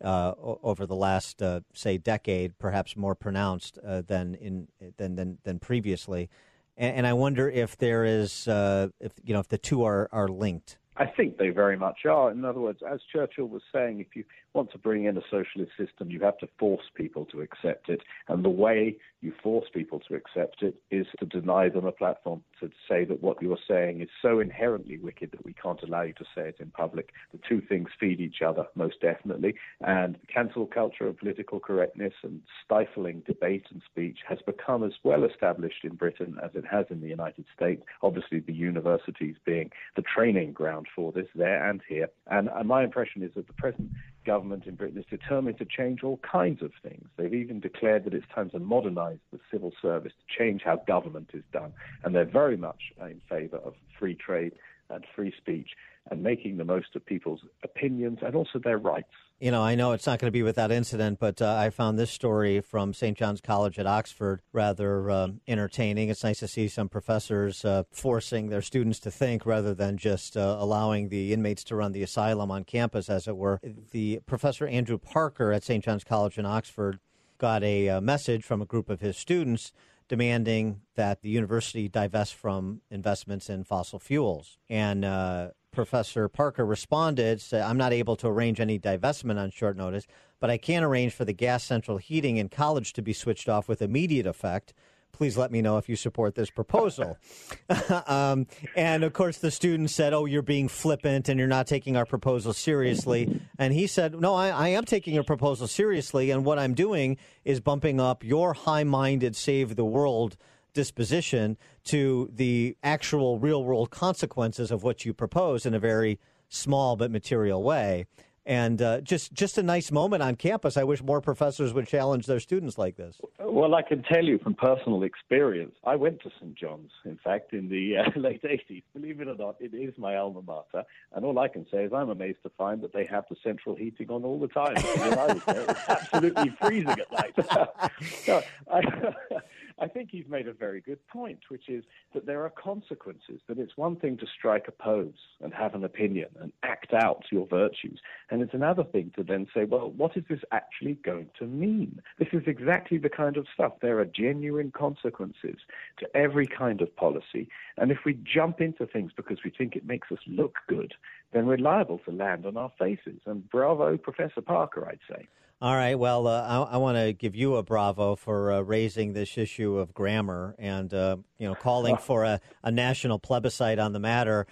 over the last, say, decade, perhaps more pronounced than previously. And I wonder if there is, if the two are linked. I think they very much are. In other words, as Churchill was saying, if you want to bring in a socialist system, you have to force people to accept it. And the way you force people to accept it is to deny them a platform, to say that what you're saying is so inherently wicked that we can't allow you to say it in public. The two things feed each other, most definitely. And the cancel culture of political correctness and stifling debate and speech has become as well established in Britain as it has in the United States. Obviously, the universities being the training ground for this there and here. And my impression is that the present government in Britain is determined to change all kinds of things. They've even declared that it's time to modernize the civil service, to change how government is done. And they're very much in favor of free trade and free speech and making the most of people's opinions and also their rights. You know, I know it's not going to be without incident, but I found this story from St. John's College at Oxford rather entertaining. It's nice to see some professors forcing their students to think rather than just allowing the inmates to run the asylum on campus, as it were. The Professor Andrew Parker at St. John's College in Oxford got a message from a group of his students demanding that the university divest from investments in fossil fuels. And Professor Parker responded, said, "I'm not able to arrange any divestment on short notice, but I can arrange for the gas central heating in college to be switched off with immediate effect. Please let me know if you support this proposal." And, of course, the students said, "Oh, you're being flippant and you're not taking our proposal seriously." And he said, "No, I am taking your proposal seriously, and what I'm doing is bumping up your high-minded save the world disposition to the actual real-world consequences of what you propose in a very small but material way." And just a nice moment on campus. I wish more professors would challenge their students like this. Well, I can tell you from personal experience, I went to St. John's, in fact, in the late 80s. Believe it or not, it is my alma mater. And all I can say is I'm amazed to find that they have the central heating on all the time. When I was there, it was absolutely freezing at night. So I think he's made a very good point, which is that there are consequences, that it's one thing to strike a pose and have an opinion and act out your virtues. And it's another thing to then say, well, what is this actually going to mean? This is exactly the kind of stuff. There are genuine consequences to every kind of policy. And if we jump into things because we think it makes us look good, then we're liable to land on our faces. And bravo, Professor Parker, I'd say. All right. Well, I want to give you a bravo for raising this issue of grammar and calling for a national plebiscite on the matter.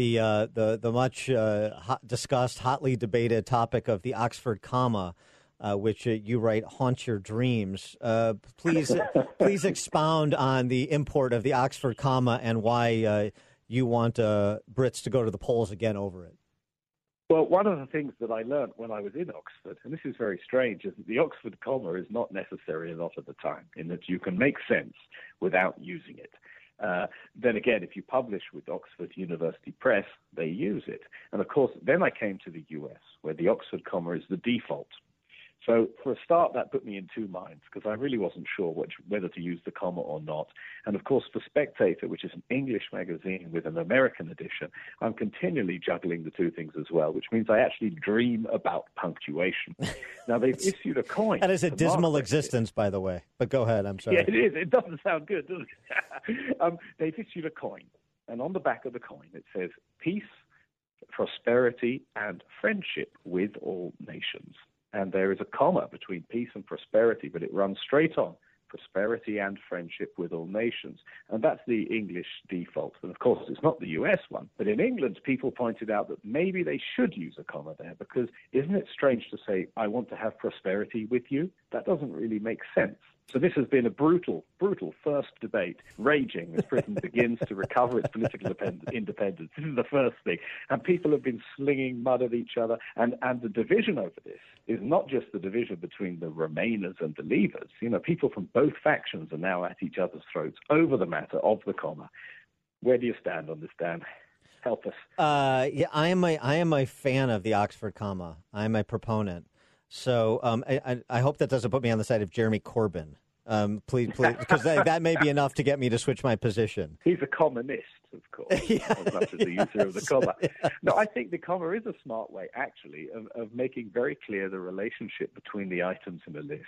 The much discussed, hotly debated topic of the Oxford comma, which you write haunts your dreams. Please expound on the import of the Oxford comma and why you want Brits to go to the polls again over it. Well, one of the things that I learned when I was in Oxford, and this is very strange, is that the Oxford comma is not necessary a lot of the time, in that you can make sense without using it. Then again, if you publish with Oxford University Press, they use it. And of course, then I came to the US, where the Oxford comma is the default. So for a start, that put me in two minds, because I really wasn't sure whether to use the comma or not. And of course, for Spectator, which is an English magazine with an American edition, I'm continually juggling the two things as well, which means I actually dream about punctuation. Now, they've issued a coin. That is a dismal existence, by the way. But go ahead, I'm sorry. Yeah, it is. It doesn't sound good, does it? They've issued a coin, and on the back of the coin it says, peace, prosperity, and friendship with all nations. And there is a comma between peace and prosperity, but it runs straight on, prosperity and friendship with all nations. And that's the English default. And of course, it's not the US one. But in England, people pointed out that maybe they should use a comma there, because isn't it strange to say, I want to have prosperity with you? That doesn't really make sense. So this has been a brutal first debate raging as Britain begins to recover its political independence. This is the first thing. And people have been slinging mud at each other. And the division over this is not just the division between the Remainers and the Leavers. You know, people from both factions are now at each other's throats over the matter of the comma. Where do you stand on this, Dan? Help us. Yeah, I am a fan of the Oxford comma. I'm a proponent. So I hope that doesn't put me on the side of Jeremy Corbyn. Please, because that may be enough to get me to switch my position. He's a communist, of course, as much as the user of the comma. No, I think the comma is a smart way, actually, of making very clear the relationship between the items in a list.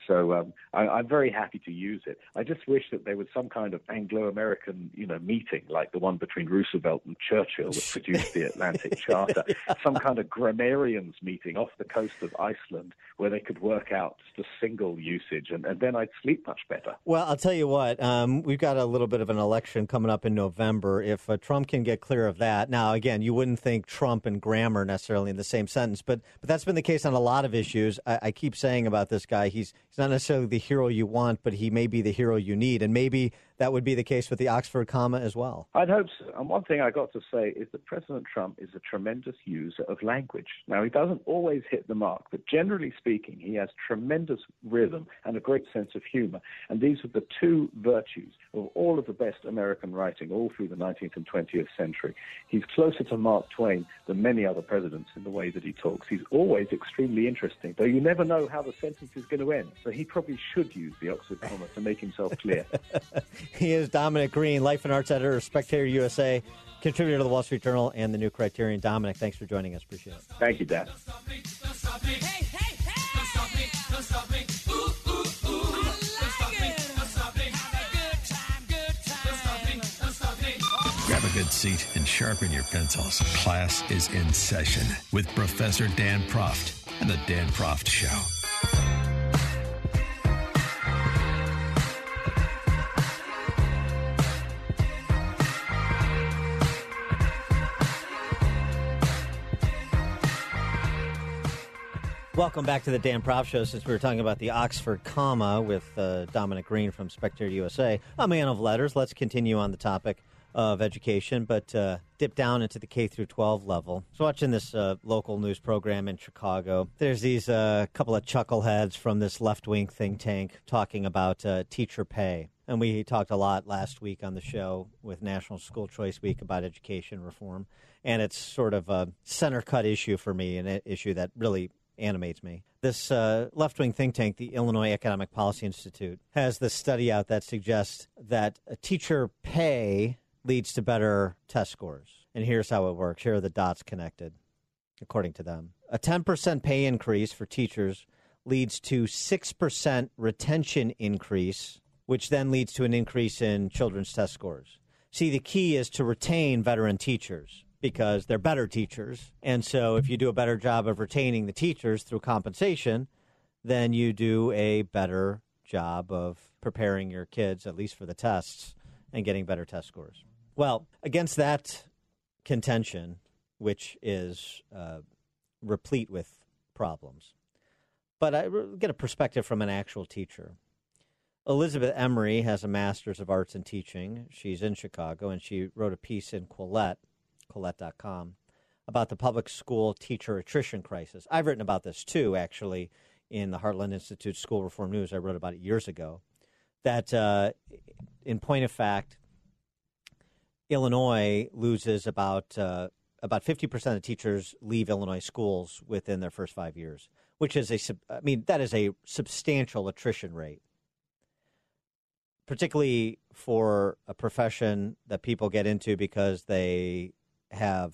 So I'm very happy to use it. I just wish that there was some kind of Anglo-American, meeting like the one between Roosevelt and Churchill that produced the Atlantic Charter. Some kind of grammarians meeting off the coast of Iceland where they could work out just a single usage, and then I'd sleep much better. Well, I'll tell you what, we've got a little bit of an election coming up in November. If Trump can get clear of that, now, again, you wouldn't think Trump and grammar necessarily in the same sentence, but that's been the case on a lot of issues. I keep saying about this guy, he's not necessarily the hero you want, but he may be the hero you need. And maybe that would be the case with the Oxford comma as well. I'd hope so. And one thing I got to say is that President Trump is a tremendous user of language. Now, he doesn't always hit the mark, but generally speaking, he has tremendous rhythm and a great sense of humor. And these are the two virtues of all of the best American writing all through the 19th and 20th century. He's closer to Mark Twain than many other presidents in the way that he talks. He's always extremely interesting, though you never know how the sentence is going to end. So he probably should use the Oxford comma to make himself clear. He is Dominic Green, Life and Arts Editor of Spectator USA, contributor to the Wall Street Journal and the New Criterion. Dominic, thanks for joining us. Appreciate it. Thank you, Dan. Grab a good seat and sharpen your pencils. Class is in session with Professor Dan Proft and the Dan Proft Show. Welcome back to the Dan Proft Show. Since we were talking about the Oxford comma with Dominic Green from Spectator USA, a man of letters, let's continue on the topic of education, but dip down into the K through 12 level. So watching this local news program in Chicago, there's these couple of chuckleheads from this left-wing think tank talking about teacher pay. And we talked a lot last week on the show with National School Choice Week about education reform. And it's sort of a center-cut issue for me, an issue that really animates me. This left-wing think tank, the Illinois Economic Policy Institute, has this study out that suggests that a teacher pay leads to better test scores. And here's how it works. Here are the dots connected, according to them. A 10% pay increase for teachers leads to 6% retention increase, which then leads to an increase in children's test scores. See, the key is to retain veteran teachers because they're better teachers. And so if you do a better job of retaining the teachers through compensation, then you do a better job of preparing your kids, at least for the tests, and getting better test scores. Well, against that contention, which is replete with problems, but I get a perspective from an actual teacher. Elizabeth Emery has a Master's of Arts in Teaching. She's in Chicago, and she wrote a piece in Quillette.com, about the public school teacher attrition crisis. I've written about this, too, actually, in the Heartland Institute School Reform News. I wrote about it years ago, that in point of fact, Illinois loses about 50% of teachers leave Illinois schools within their first 5 years, which is that is a substantial attrition rate, particularly for a profession that people get into because they have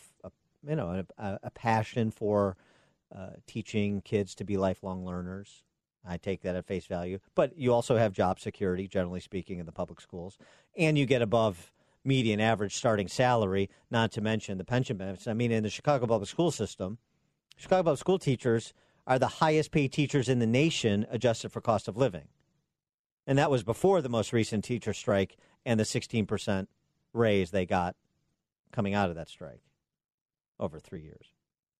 a passion for teaching kids to be lifelong learners. I take that at face value. But you also have job security, generally speaking, in the public schools, and you get above median average starting salary, not to mention the pension benefits. I mean, in the Chicago public school system, Chicago public school teachers are the highest paid teachers in the nation adjusted for cost of living. And that was before the most recent teacher strike and the 16% raise they got coming out of that strike over 3 years.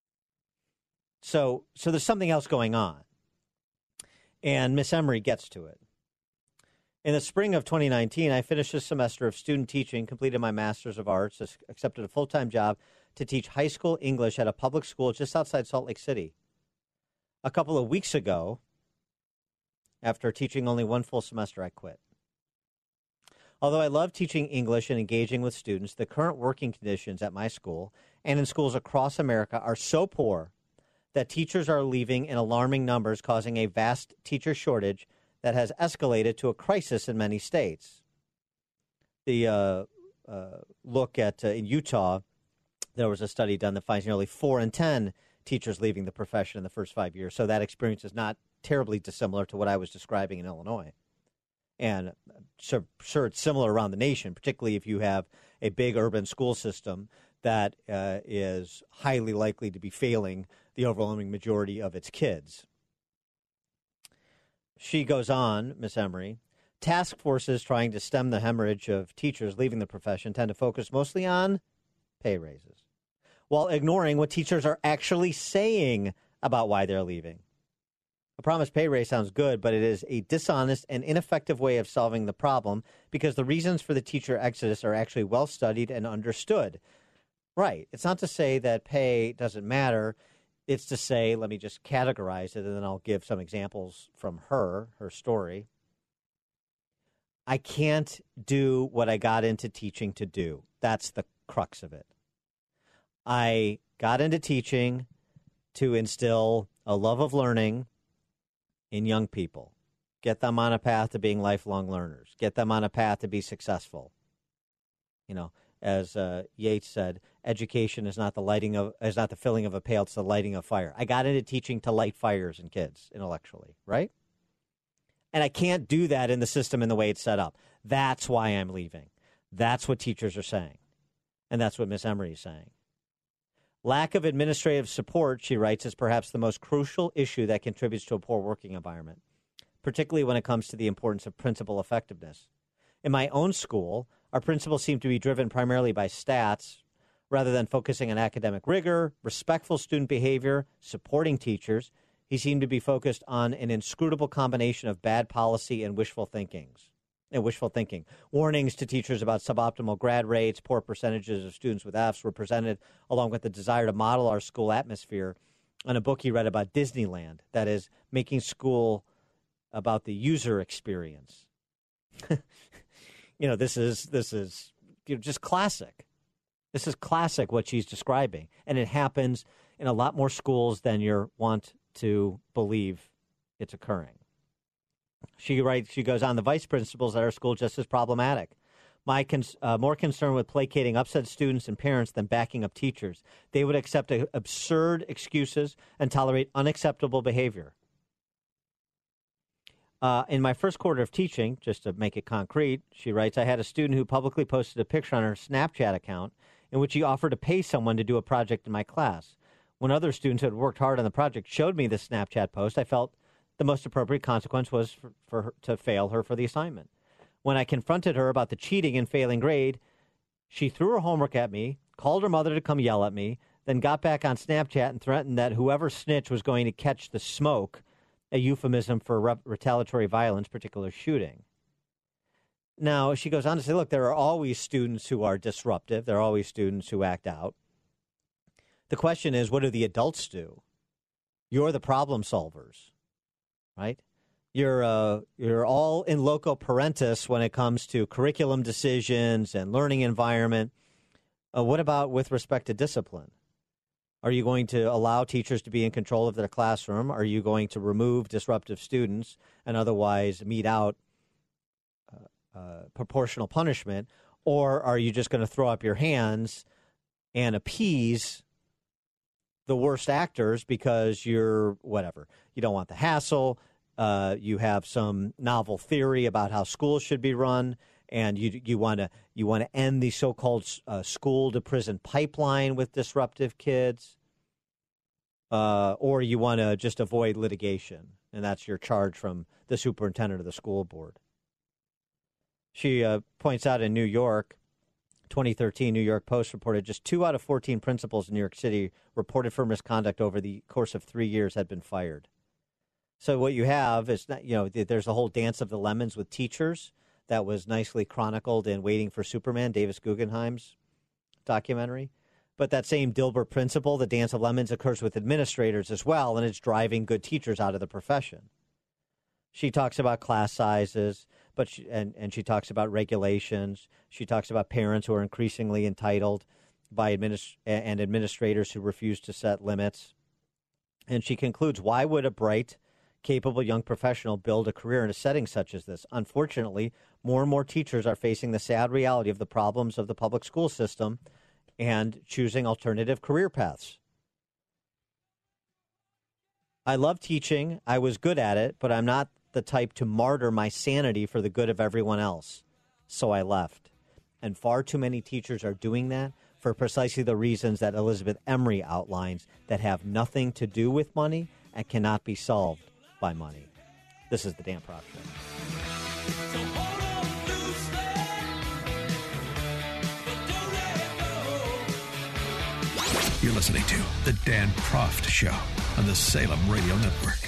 So there's something else going on. And Miss Emery gets to it. In the spring of 2019, I finished a semester of student teaching, completed my Master's of Arts, accepted a full-time job to teach high school English at a public school just outside Salt Lake City. A couple of weeks ago, after teaching only one full semester, I quit. Although I love teaching English and engaging with students, the current working conditions at my school and in schools across America are so poor that teachers are leaving in alarming numbers, causing a vast teacher shortage that has escalated to a crisis in many states. The look at in Utah, there was a study done that finds nearly 4 in 10 teachers leaving the profession in the first 5 years. So that experience is not terribly dissimilar to what I was describing in Illinois. And sure, it's similar around the nation, particularly if you have a big urban school system that is highly likely to be failing the overwhelming majority of its kids. She goes on, Miss Emery, task forces trying to stem the hemorrhage of teachers leaving the profession tend to focus mostly on pay raises, while ignoring what teachers are actually saying about why they're leaving. A promised pay raise sounds good, but it is a dishonest and ineffective way of solving the problem because the reasons for the teacher exodus are actually well studied and understood. Right. It's not to say that pay doesn't matter. It's to say, let me just categorize it, and then I'll give some examples from her story. I can't do what I got into teaching to do. That's the crux of it. I got into teaching to instill a love of learning in young people, get them on a path to being lifelong learners, get them on a path to be successful. You know, as Yeats said, education is not the filling of a pail, it's the lighting of fire. I got into teaching to light fires in kids intellectually, right? And I can't do that in the system in the way it's set up. That's why I'm leaving. That's what teachers are saying. And that's what Miss Emery is saying. Lack of administrative support, she writes, is perhaps the most crucial issue that contributes to a poor working environment, particularly when it comes to the importance of principal effectiveness. In my own school, our principals seem to be driven primarily by stats rather than focusing on academic rigor, respectful student behavior, supporting teachers. He seemed to be focused on an inscrutable combination of bad policy and wishful thinkings. and wishful thinking. Warnings to teachers about suboptimal grad rates, poor percentages of students with Fs were presented, along with the desire to model our school atmosphere in a book he read about Disneyland, that is, making school about the user experience. This is just classic. This is classic what she's describing, and it happens in a lot more schools than you want to believe it's occurring. She goes on, the vice principals at our school just as problematic. More concerned with placating upset students and parents than backing up teachers. They would accept absurd excuses and tolerate unacceptable behavior. In my first quarter of teaching, just to make it concrete, she writes, I had a student who publicly posted a picture on her Snapchat account in which he offered to pay someone to do a project in my class. When other students who had worked hard on the project showed me the Snapchat post, I felt the most appropriate consequence was for her to fail her for the assignment. When I confronted her about the cheating and failing grade, she threw her homework at me, called her mother to come yell at me, then got back on Snapchat and threatened that whoever snitched was going to catch the smoke, a euphemism for retaliatory violence, particular shooting. Now, she goes on to say, look, there are always students who are disruptive. There are always students who act out. The question is, what do the adults do? You're the problem solvers, right? You're all in loco parentis when it comes to curriculum decisions and learning environment. What about with respect to discipline? Are you going to allow teachers to be in control of their classroom? Are you going to remove disruptive students and otherwise mete out proportional punishment? Or are you just going to throw up your hands and appease the worst actors because you're whatever? You don't want the hassle. You have some novel theory about how schools should be run, and you want to end the so-called school to prison pipeline with disruptive kids, or you want to just avoid litigation, and that's your charge from the superintendent of the school board. She points out in New York, 2013 New York Post reported just 2 out of 14 principals in New York City reported for misconduct over the course of 3 years had been fired. So what you have is, there's a whole dance of the lemons with teachers that was nicely chronicled in Waiting for Superman, Davis Guggenheim's documentary. But that same Dilbert principle, the dance of lemons, occurs with administrators as well, and it's driving good teachers out of the profession. She talks about class sizes, but she talks about regulations. She talks about parents who are increasingly entitled by administrators who refuse to set limits. And she concludes, why would a bright, capable young professional build a career in a setting such as this? Unfortunately, more and more teachers are facing the sad reality of the problems of the public school system and choosing alternative career paths. I love teaching. I was good at it, but I'm not the type to martyr my sanity for the good of everyone else. So I left. And far too many teachers are doing that for precisely the reasons that Elizabeth Emery outlines, that have nothing to do with money and cannot be solved by money. This is the Dan Proft Show. You're listening to The Dan Proft Show on the Salem Radio Network.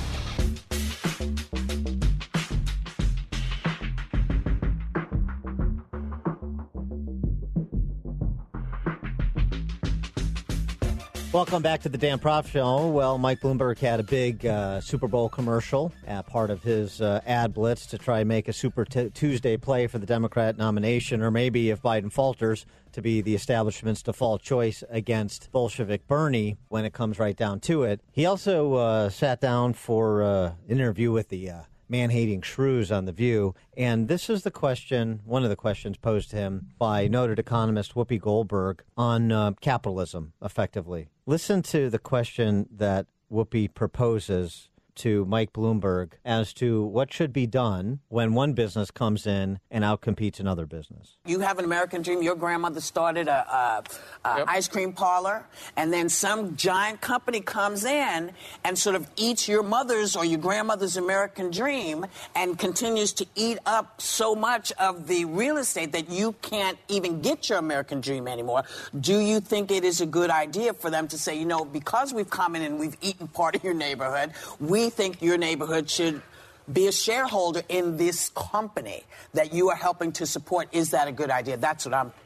Welcome back to the Dan Proft Show. Well, Mike Bloomberg had a big Super Bowl commercial, part of his ad blitz to try and make a Super Tuesday play for the Democrat nomination, or maybe, if Biden falters, to be the establishment's default choice against Bolshevik Bernie when it comes right down to it. He also sat down for an interview with the man-hating shrews on The View. And this is the question, one of the questions posed to him by noted economist Whoopi Goldberg on capitalism, effectively. Listen to the question that Whoopi proposes to Mike Bloomberg as to what should be done when one business comes in and outcompetes another business. You have an American dream. Your grandmother started a ice cream parlor, and then some giant company comes in and sort of eats your mother's or your grandmother's American dream and continues to eat up so much of the real estate that you can't even get your American dream anymore. Do you think it is a good idea for them to say, you know, because we've come in and we've eaten part of your neighborhood, we think your neighborhood should be a shareholder in this company that you are helping to support. Is that a good idea? That's what I'm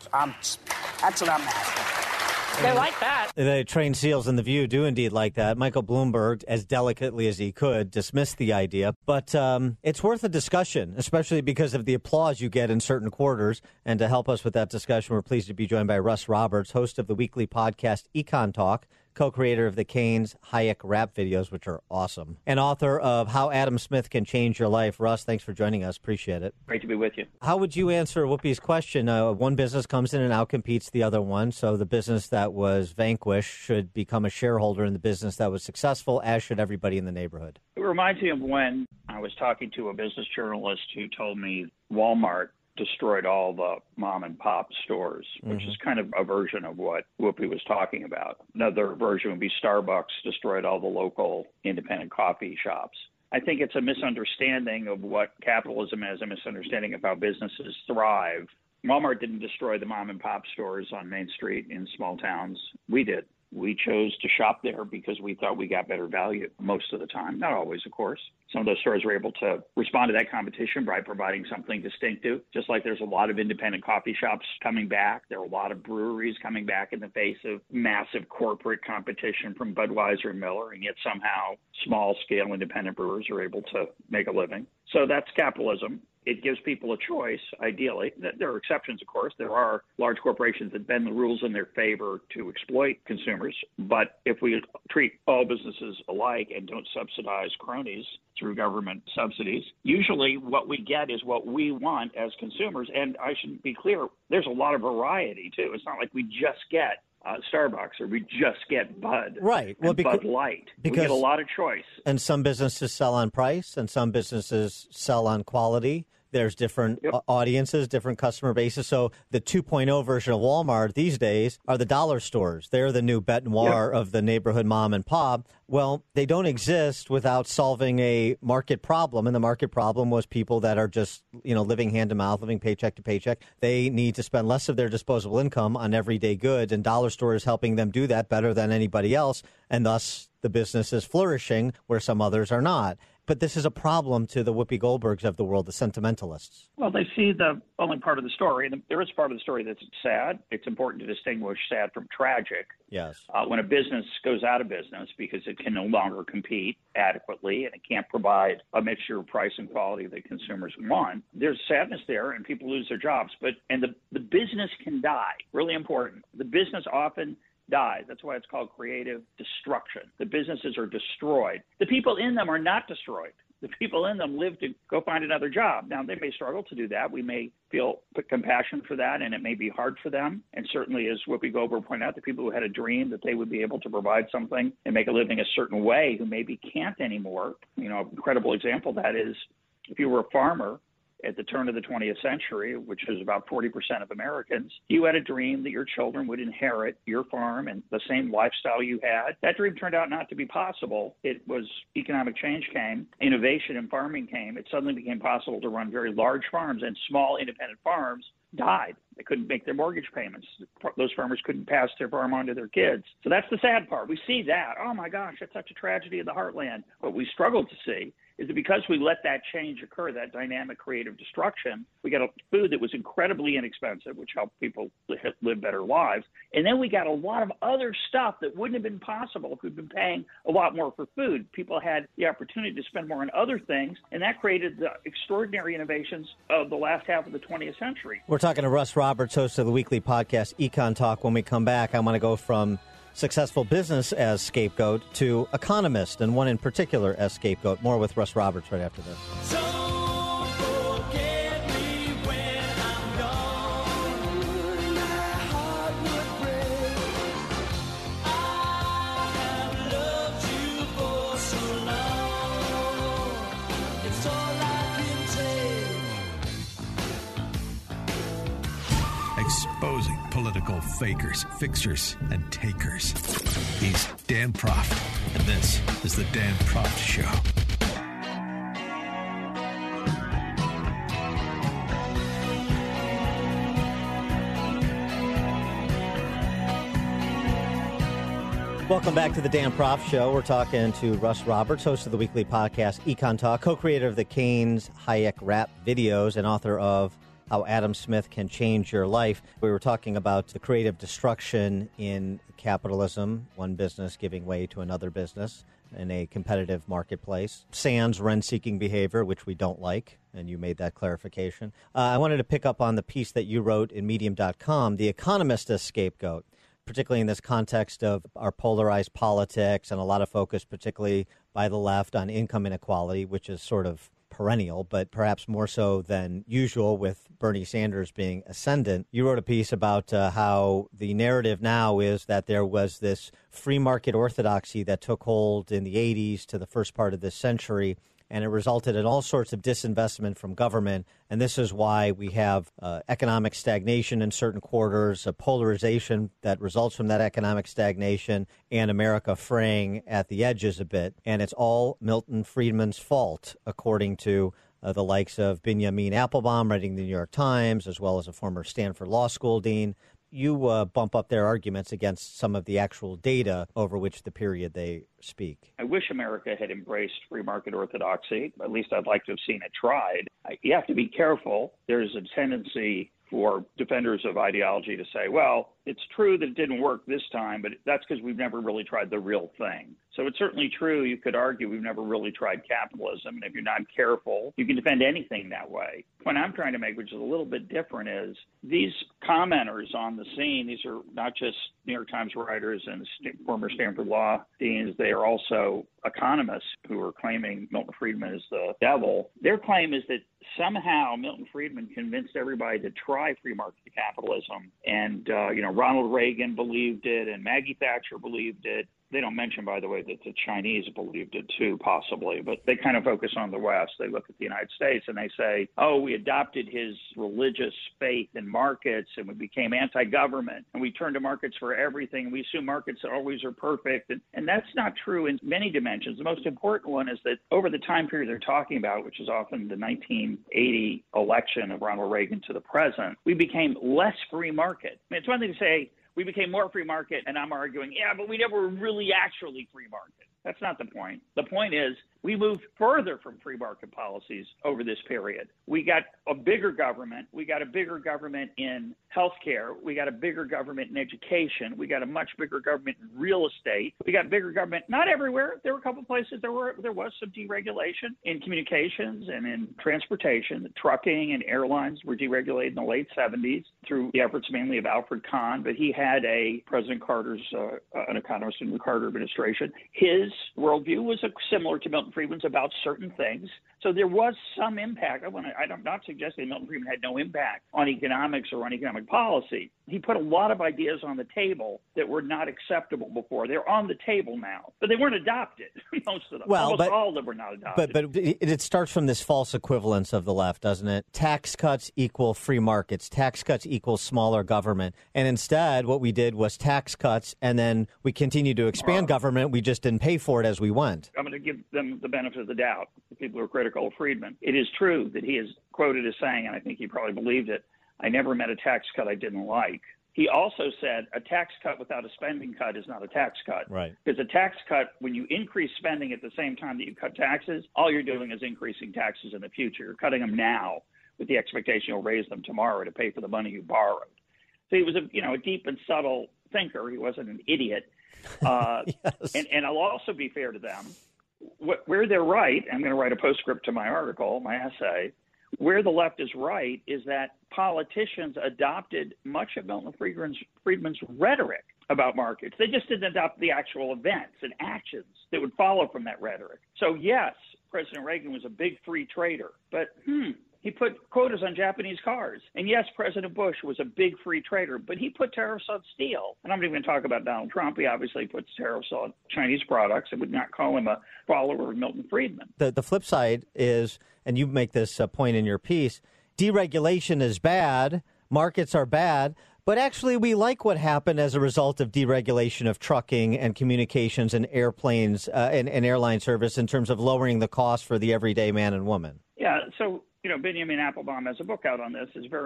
asking. They like that. The trained seals in The View do indeed like that. Michael Bloomberg, as delicately as he could, dismissed the idea. But it's worth a discussion, especially because of the applause you get in certain quarters. And to help us with that discussion, we're pleased to be joined by Russ Roberts, host of the weekly podcast Econ Talk, co-creator of the Keynes Hayek rap videos, which are awesome, and author of How Adam Smith Can Change Your Life. Russ, thanks for joining us. Appreciate it. Great to be with you. How would you answer Whoopi's question? One business comes in and outcompetes the other one, so the business that was vanquished should become a shareholder in the business that was successful, as should everybody in the neighborhood. It reminds me of when I was talking to a business journalist who told me Walmart destroyed all the mom and pop stores, which is kind of a version of what Whoopi was talking about. Another version would be Starbucks destroyed all the local independent coffee shops. I think it's a misunderstanding of what capitalism is, a misunderstanding of how businesses thrive. Walmart didn't destroy the mom and pop stores on Main Street in small towns. We did. We chose to shop there because we thought we got better value most of the time. Not always, of course. Some of those stores were able to respond to that competition by providing something distinctive, just like there's a lot of independent coffee shops coming back. There are a lot of breweries coming back in the face of massive corporate competition from Budweiser and Miller, and yet somehow small-scale independent brewers are able to make a living. So that's capitalism. It gives people a choice, ideally. There are exceptions, of course. There are large corporations that bend the rules in their favor to exploit consumers. But if we treat all businesses alike and don't subsidize cronies through government subsidies, usually what we get is what we want as consumers. And I should be clear, there's a lot of variety, too. It's not like we just get Starbucks or we just get Bud, right? Well, Bud Light. We get a lot of choice. And some businesses sell on price and some businesses sell on quality. There's different audiences, different customer bases. So the 2.0 version of Walmart these days are the dollar stores. They're the new bête noire of the neighborhood mom and pop. Well, they don't exist without solving a market problem. And the market problem was people that are just, living hand to mouth, living paycheck to paycheck. They need to spend less of their disposable income on everyday goods. And dollar store is helping them do that better than anybody else. And thus the business is flourishing where some others are not. But this is a problem to the Whoopi Goldbergs of the world, the sentimentalists. Well, they see the only part of the story. There is part of the story that's sad. It's important to distinguish sad from tragic. Yes. When a business goes out of business because it can no longer compete adequately and it can't provide a mixture of price and quality that consumers want, there's sadness there and people lose their jobs. And the business can die. Really important. The business often dies. That's why it's called creative destruction. The businesses are destroyed. The people in them are not destroyed. The people in them live to go find another job. Now, they may struggle to do that. We may feel compassion for that, and it may be hard for them. And certainly, as Whoopi Goldberg pointed out, the people who had a dream that they would be able to provide something and make a living a certain way who maybe can't anymore. An incredible example of that is if you were a farmer at the turn of the 20th century, which is about 40% of Americans, you had a dream that your children would inherit your farm and the same lifestyle you had. That dream turned out not to be possible. It was economic change came, innovation in farming came. It suddenly became possible to run very large farms, and small independent farms died. They couldn't make their mortgage payments. Those farmers couldn't pass their farm on to their kids. So that's the sad part. We see that. Oh, my gosh, that's such a tragedy of the heartland. What we struggle to see is that because we let that change occur, that dynamic creative destruction, we got a food that was incredibly inexpensive, which helped people live better lives. And then we got a lot of other stuff that wouldn't have been possible if we'd been paying a lot more for food. People had the opportunity to spend more on other things, and that created the extraordinary innovations of the last half of the 20th century. We're talking to Russ Roberts, host of the weekly podcast Econ Talk. When we come back, I want to go from successful business as scapegoat to economist, and one in particular as scapegoat. More with Russ Roberts right after this. Exposing political fakers, fixers, and takers. He's Dan Proft, and this is the Dan Proft Show. Welcome back to the Dan Proft Show. We're talking to Russ Roberts, host of the weekly podcast Econ Talk, co-creator of the Keynes Hayek Rap videos and author of How Adam Smith Can Change Your Life. We were talking about the creative destruction in capitalism, one business giving way to another business in a competitive marketplace. Sans rent-seeking behavior, which we don't like, and you made that clarification. I wanted to pick up on the piece that you wrote in Medium.com, The Economist as Scapegoat, particularly in this context of our polarized politics and a lot of focus, particularly by the left, on income inequality, which is sort of perennial, but perhaps more so than usual with Bernie Sanders being ascendant. You wrote a piece about how the narrative now is that there was this free market orthodoxy that took hold in the 80s to the first part of this century, and it resulted in all sorts of disinvestment from government. And this is why we have economic stagnation in certain quarters, a polarization that results from that economic stagnation, and America fraying at the edges a bit. And it's all Milton Friedman's fault, according to the likes of Benjamin Applebaum, writing the New York Times, as well as a former Stanford Law School dean. You bump up their arguments against some of the actual data over which the period they speak. I wish America had embraced free market orthodoxy. At least I'd like to have seen it tried. You have to be careful. There's a tendency for defenders of ideology to say, well, it's true that it didn't work this time, but that's because we've never really tried the real thing. So it's certainly true, you could argue, we've never really tried capitalism. And if you're not careful, you can defend anything that way. The point I'm trying to make, which is a little bit different, is these commenters on the scene, these are not just New York Times writers and former Stanford Law deans, they are also economists who are claiming Milton Friedman is the devil. Their claim is that somehow Milton Friedman convinced everybody to try free market capitalism. And, Ronald Reagan believed it and Maggie Thatcher believed it. They don't mention, by the way, that the Chinese believed it too, possibly, but they kind of focus on the West. They look at the United States and they say, oh, we adopted his religious faith in markets and we became anti-government and we turned to markets for everything. And we assume markets always are perfect. And that's not true in many dimensions. The most important one is that over the time period they're talking about, which is often the 1980 election of Ronald Reagan to the present, we became less free market. I mean, it's one thing to say, we became more free market, and I'm arguing, yeah, but we never were really actually free market. That's not the point. The point is we moved further from free market policies over this period. We got a bigger government. We got a bigger government in healthcare. We got a bigger government in education. We got a much bigger government in real estate. We got bigger government, not everywhere. There were a couple of places there was some deregulation in communications and in transportation. Trucking and airlines were deregulated in the late 70s through the efforts mainly of Alfred Kahn, but he had President Carter's, an economist in the Carter administration. His worldview was similar to Milton Friedman's about certain things. So there was some impact. I'm not suggesting Milton Friedman had no impact on economics or on economic policy. He put a lot of ideas on the table that were not acceptable before. They're on the table now, but they weren't adopted, most of them. Almost all of them were not adopted. But it starts from this false equivalence of the left, doesn't it? Tax cuts equal free markets. Tax cuts equal smaller government. And instead, what we did was tax cuts, and then we continued to expand government. We just didn't pay for it as we went. I'm going to give them the benefit of the doubt, the people who are critical of Friedman. It is true that he is quoted as saying, and I think he probably believed it, I never met a tax cut I didn't like. He also said a tax cut without a spending cut is not a tax cut. Right. Because a tax cut, when you increase spending at the same time that you cut taxes, all you're doing is increasing taxes in the future. You're cutting them now with the expectation you'll raise them tomorrow to pay for the money you borrowed. So he was a deep and subtle thinker. He wasn't an idiot. Yes. And I'll also be fair to them. Where they're right, I'm going to write a postscript to my article, my essay, where the left is right is that politicians adopted much of Milton Friedman's rhetoric about markets. They just didn't adopt the actual events and actions that would follow from that rhetoric. So, yes, President Reagan was a big free trader, but he put quotas on Japanese cars. And yes, President Bush was a big free trader, but he put tariffs on steel. And I'm not even going to talk about Donald Trump. He obviously puts tariffs on Chinese products. I would not call him a follower of Milton Friedman. The flip side is, and you make this point in your piece, deregulation is bad, markets are bad, but actually we like what happened as a result of deregulation of trucking and communications and airplanes and airline service in terms of lowering the cost for the everyday man and woman. Yeah, so Benjamin Applebaum has a book out on this. It's very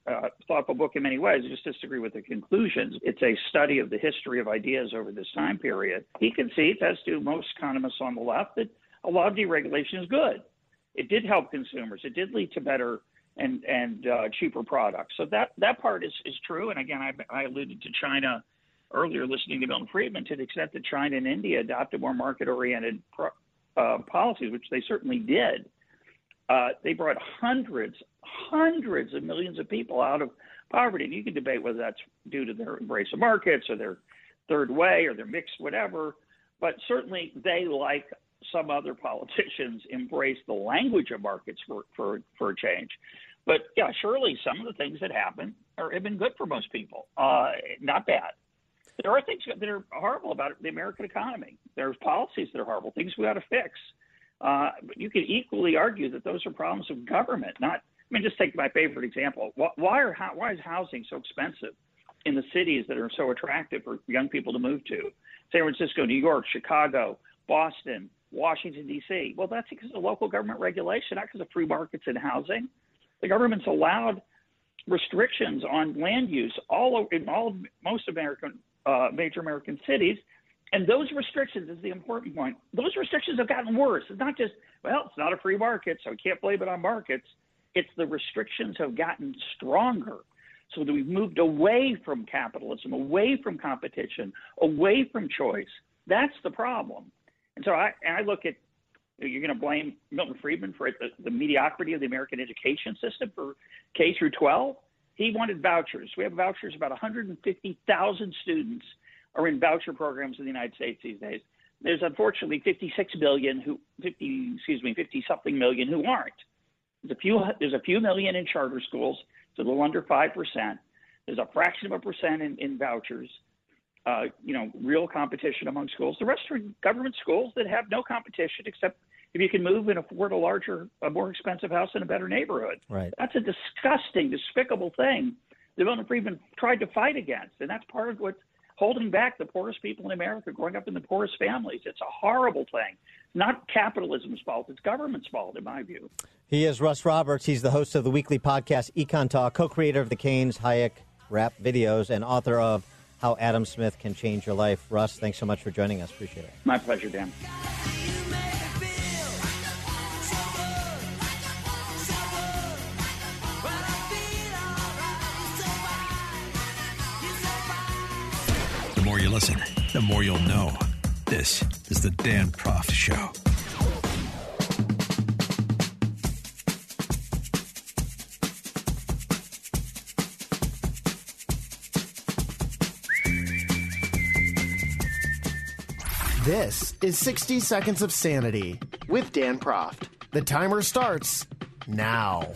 thoughtful book in many ways. I just disagree with the conclusions. It's a study of the history of ideas over this time period. He concedes, as do most economists on the left, that a lot of deregulation is good. It did help consumers. It did lead to better and cheaper products. So that part is true. And again, I alluded to China earlier, listening to Milton Friedman, to the extent that China and India adopted more market-oriented policies, which they certainly did. They brought hundreds of millions of people out of poverty. And you can debate whether that's due to their embrace of markets or their third way or their mixed whatever. But certainly they, like some other politicians, embrace the language of markets for a change. But yeah, surely some of the things that happen have been good for most people, not bad. There are things that are horrible about the American economy. There's policies that are horrible, things we ought to fix. But you could equally argue that those are problems of government, not. I mean, just take my favorite example. Why is housing so expensive in the cities that are so attractive for young people to move to? San Francisco, New York, Chicago, Boston, Washington, D.C. Well, that's because of local government regulation, not because of free markets in housing. The government's allowed restrictions on land use most American major American cities. And those restrictions is the important point. Those restrictions have gotten worse. It's not just, well, it's not a free market, so we can't blame it on markets. It's the restrictions have gotten stronger. So that we've moved away from capitalism, away from competition, away from choice. That's the problem. And so I look at, you're going to blame Milton Friedman for the mediocrity of the American education system for K through 12. He wanted vouchers. We have vouchers. About 150,000 students are in voucher programs in the United States these days. There's unfortunately 50-something million who aren't. There's a few million in charter schools. It's a little under 5%. There's a fraction of a percent in vouchers. Real competition among schools. The rest are government schools that have no competition except if you can move and afford a more expensive house in a better neighborhood. Right. That's a disgusting, despicable thing that Milton Friedman tried to fight against. And that's part of what's holding back the poorest people in America, growing up in the poorest families. It's a horrible thing. Not capitalism's fault. It's government's fault, in my view. He is Russ Roberts. He's the host of the weekly podcast Econ Talk, co-creator of the Keynes Hayek rap videos, and author of How Adam Smith Can Change Your Life. Russ, thanks so much for joining us. Appreciate it. My pleasure, Dan. The more you listen, the more you'll know. This is the Dan Proft Show. This is 60 Seconds of Sanity with Dan Proft. The timer starts now.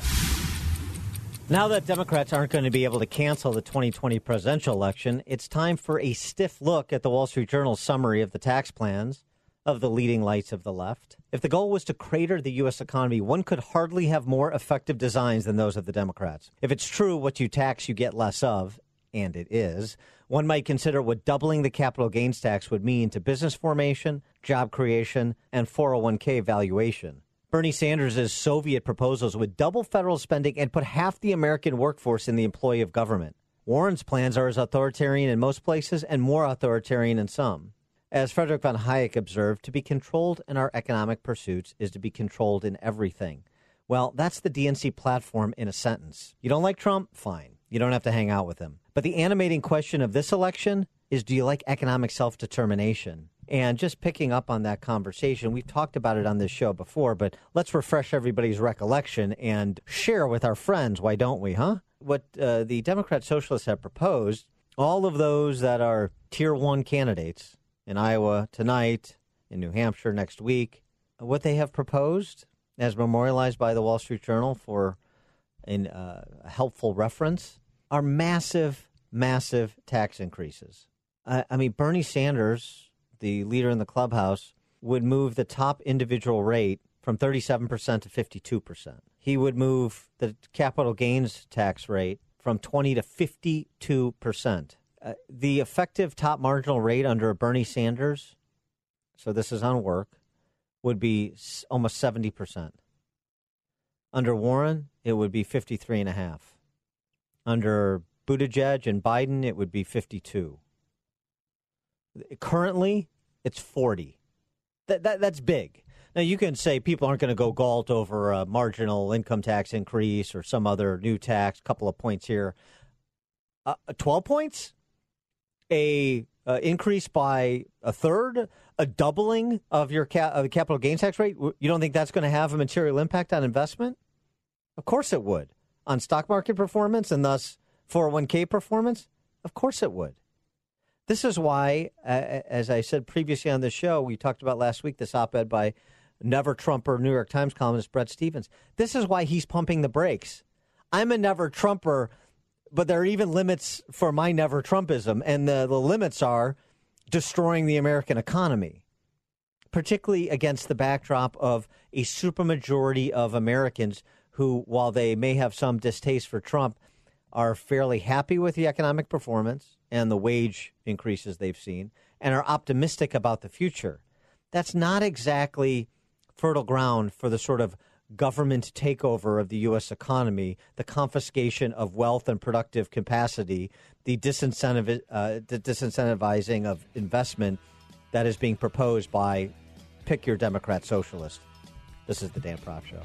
Now that Democrats aren't going to be able to cancel the 2020 presidential election, it's time for a stiff look at the Wall Street Journal's summary of the tax plans of the leading lights of the left. If the goal was to crater the U.S. economy, one could hardly have more effective designs than those of the Democrats. If it's true what you tax, you get less of, and it is, one might consider what doubling the capital gains tax would mean to business formation, job creation, and 401k valuation. Bernie Sanders' Soviet proposals would double federal spending and put half the American workforce in the employ of government. Warren's plans are as authoritarian in most places and more authoritarian in some. As Frederick von Hayek observed, to be controlled in our economic pursuits is to be controlled in everything. Well, that's the DNC platform in a sentence. You don't like Trump? Fine. You don't have to hang out with him. But the animating question of this election is, do you like economic self-determination? And just picking up on that conversation, we've talked about it on this show before, but let's refresh everybody's recollection and share with our friends, why don't we, huh? What the Democrat Socialists have proposed, all of those that are Tier 1 candidates in Iowa tonight, in New Hampshire next week, what they have proposed, as memorialized by the Wall Street Journal for a helpful reference, are massive, massive tax increases. I mean, Bernie Sanders, the leader in the clubhouse, would move the top individual rate from 37% to 52%. He would move the capital gains tax rate from 20 to 52%. The effective top marginal rate under Bernie Sanders, so this is on work, would be almost 70%. Under Warren, it would be 53.5%. Under Buttigieg and Biden, it would be 52. Currently, it's 40. That's big. Now, you can say people aren't going to go galt over a marginal income tax increase or some other new tax, couple of points here. 12 points? A increase by a third? A doubling of your the capital gains tax rate? You don't think that's going to have a material impact on investment? Of course it would. On stock market performance and thus 401k performance? Of course it would. This is why, as I said previously on the show, we talked about last week this op-ed by Never Trumper New York Times columnist Bret Stephens. This is why he's pumping the brakes. I'm a Never Trumper, but there are even limits for my Never Trumpism, and the limits are destroying the American economy, particularly against the backdrop of a supermajority of Americans who, while they may have some distaste for Trump, are fairly happy with the economic performance and the wage increases they've seen and are optimistic about the future. That's not exactly fertile ground for the sort of government takeover of the U.S. economy, the confiscation of wealth and productive capacity, the disincentivizing of investment that is being proposed by pick your Democrat socialist. This is the Dan Proft Show.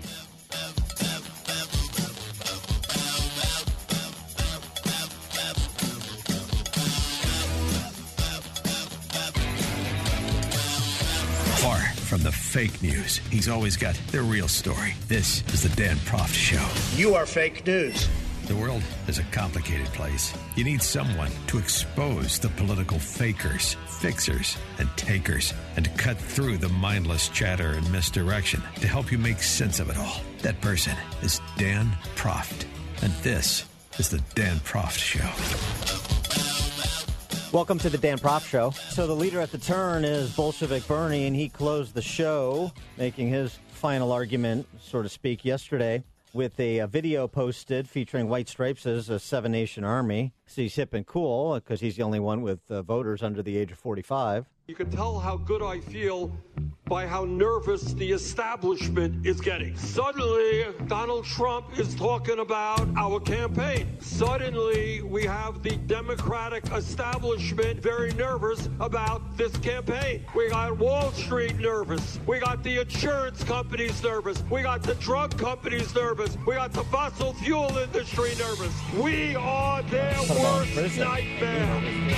Far from the fake news, he's always got the real story. This is the Dan Proft Show. You are fake news. The world is a complicated place. You need someone to expose the political fakers, fixers, and takers, and to cut through the mindless chatter and misdirection to help you make sense of it all. That person is Dan Proft. And this is the Dan Proft Show. Welcome to the Dan Proft Show. So the leader at the turn is Bolshevik Bernie, and he closed the show, making his final argument, so to speak, yesterday with a video posted featuring White Stripes as a seven-nation army. So he's hip and cool because he's the only one with voters under the age of 45. You can tell how good I feel by how nervous the establishment is getting. Suddenly, Donald Trump is talking about our campaign. Suddenly, we have the Democratic establishment very nervous about this campaign. We got Wall Street nervous. We got the insurance companies nervous. We got the drug companies nervous. We got the fossil fuel industry nervous. We are their worst nightmare.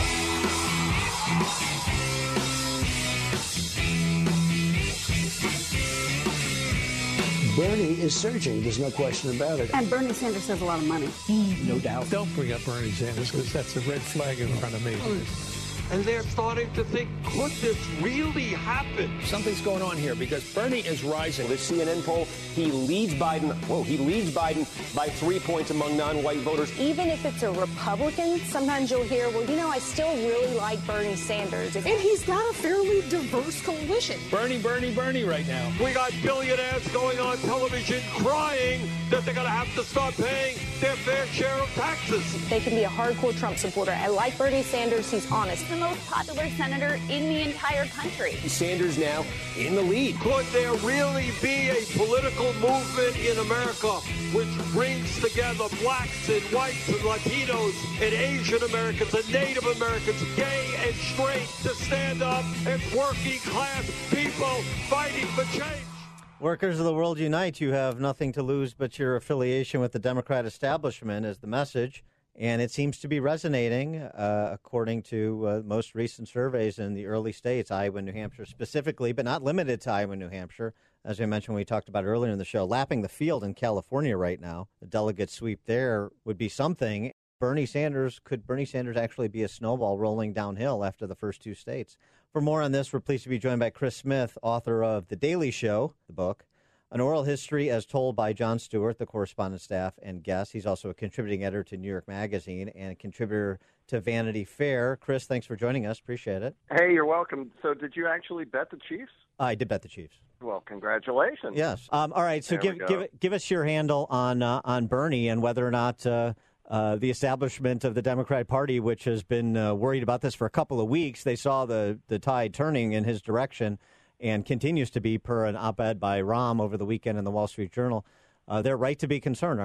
Bernie is surging. There's no question about it. And Bernie Sanders has a lot of money. No doubt. Don't bring up Bernie Sanders because that's a red flag in front of me. And they're starting to think, could this really happen? Something's going on here because Bernie is rising. This CNN poll, he leads Biden. He leads Biden by 3 points among non-white voters. Even if it's a Republican, sometimes you'll hear, well, you know, I still really like Bernie Sanders. And he's got a fairly diverse coalition. Bernie right now. We got billionaires going on television crying that they're going to have to start paying their fair share of taxes. They can be a hardcore Trump supporter. I like Bernie Sanders. He's honest. The most popular senator in the entire country. Sanders now in the lead. Could there really be a political movement in America which brings together blacks and whites and Latinos and Asian Americans and Native Americans, gay and straight, to stand up as working class people fighting for change? Workers of the world unite. You have nothing to lose but your affiliation with the Democrat establishment is the message. And it seems to be resonating, according to most recent surveys in the early states, Iowa and New Hampshire specifically, but not limited to Iowa and New Hampshire. As I mentioned when we talked about earlier in the show, lapping the field in California right now. The delegate sweep there would be something. Could Bernie Sanders actually be a snowball rolling downhill after the first two states? For more on this, we're pleased to be joined by Chris Smith, author of The Daily Show, the book, An Oral History as Told by Jon Stewart, the correspondent, staff, and guest. He's also a contributing editor to New York Magazine and a contributor to Vanity Fair. Chris, thanks for joining us. Appreciate it. Hey, you're welcome. So did you actually bet the Chiefs? I did bet the Chiefs. Well, congratulations. Yes. All right, so give us your handle on Bernie and whether or not the establishment of the Democratic Party, which has been worried about this for a couple of weeks, they saw the tide turning in his direction and continues to be, per an op-ed by Rahm over the weekend in the Wall Street Journal. They're right to be concerned, aren't they?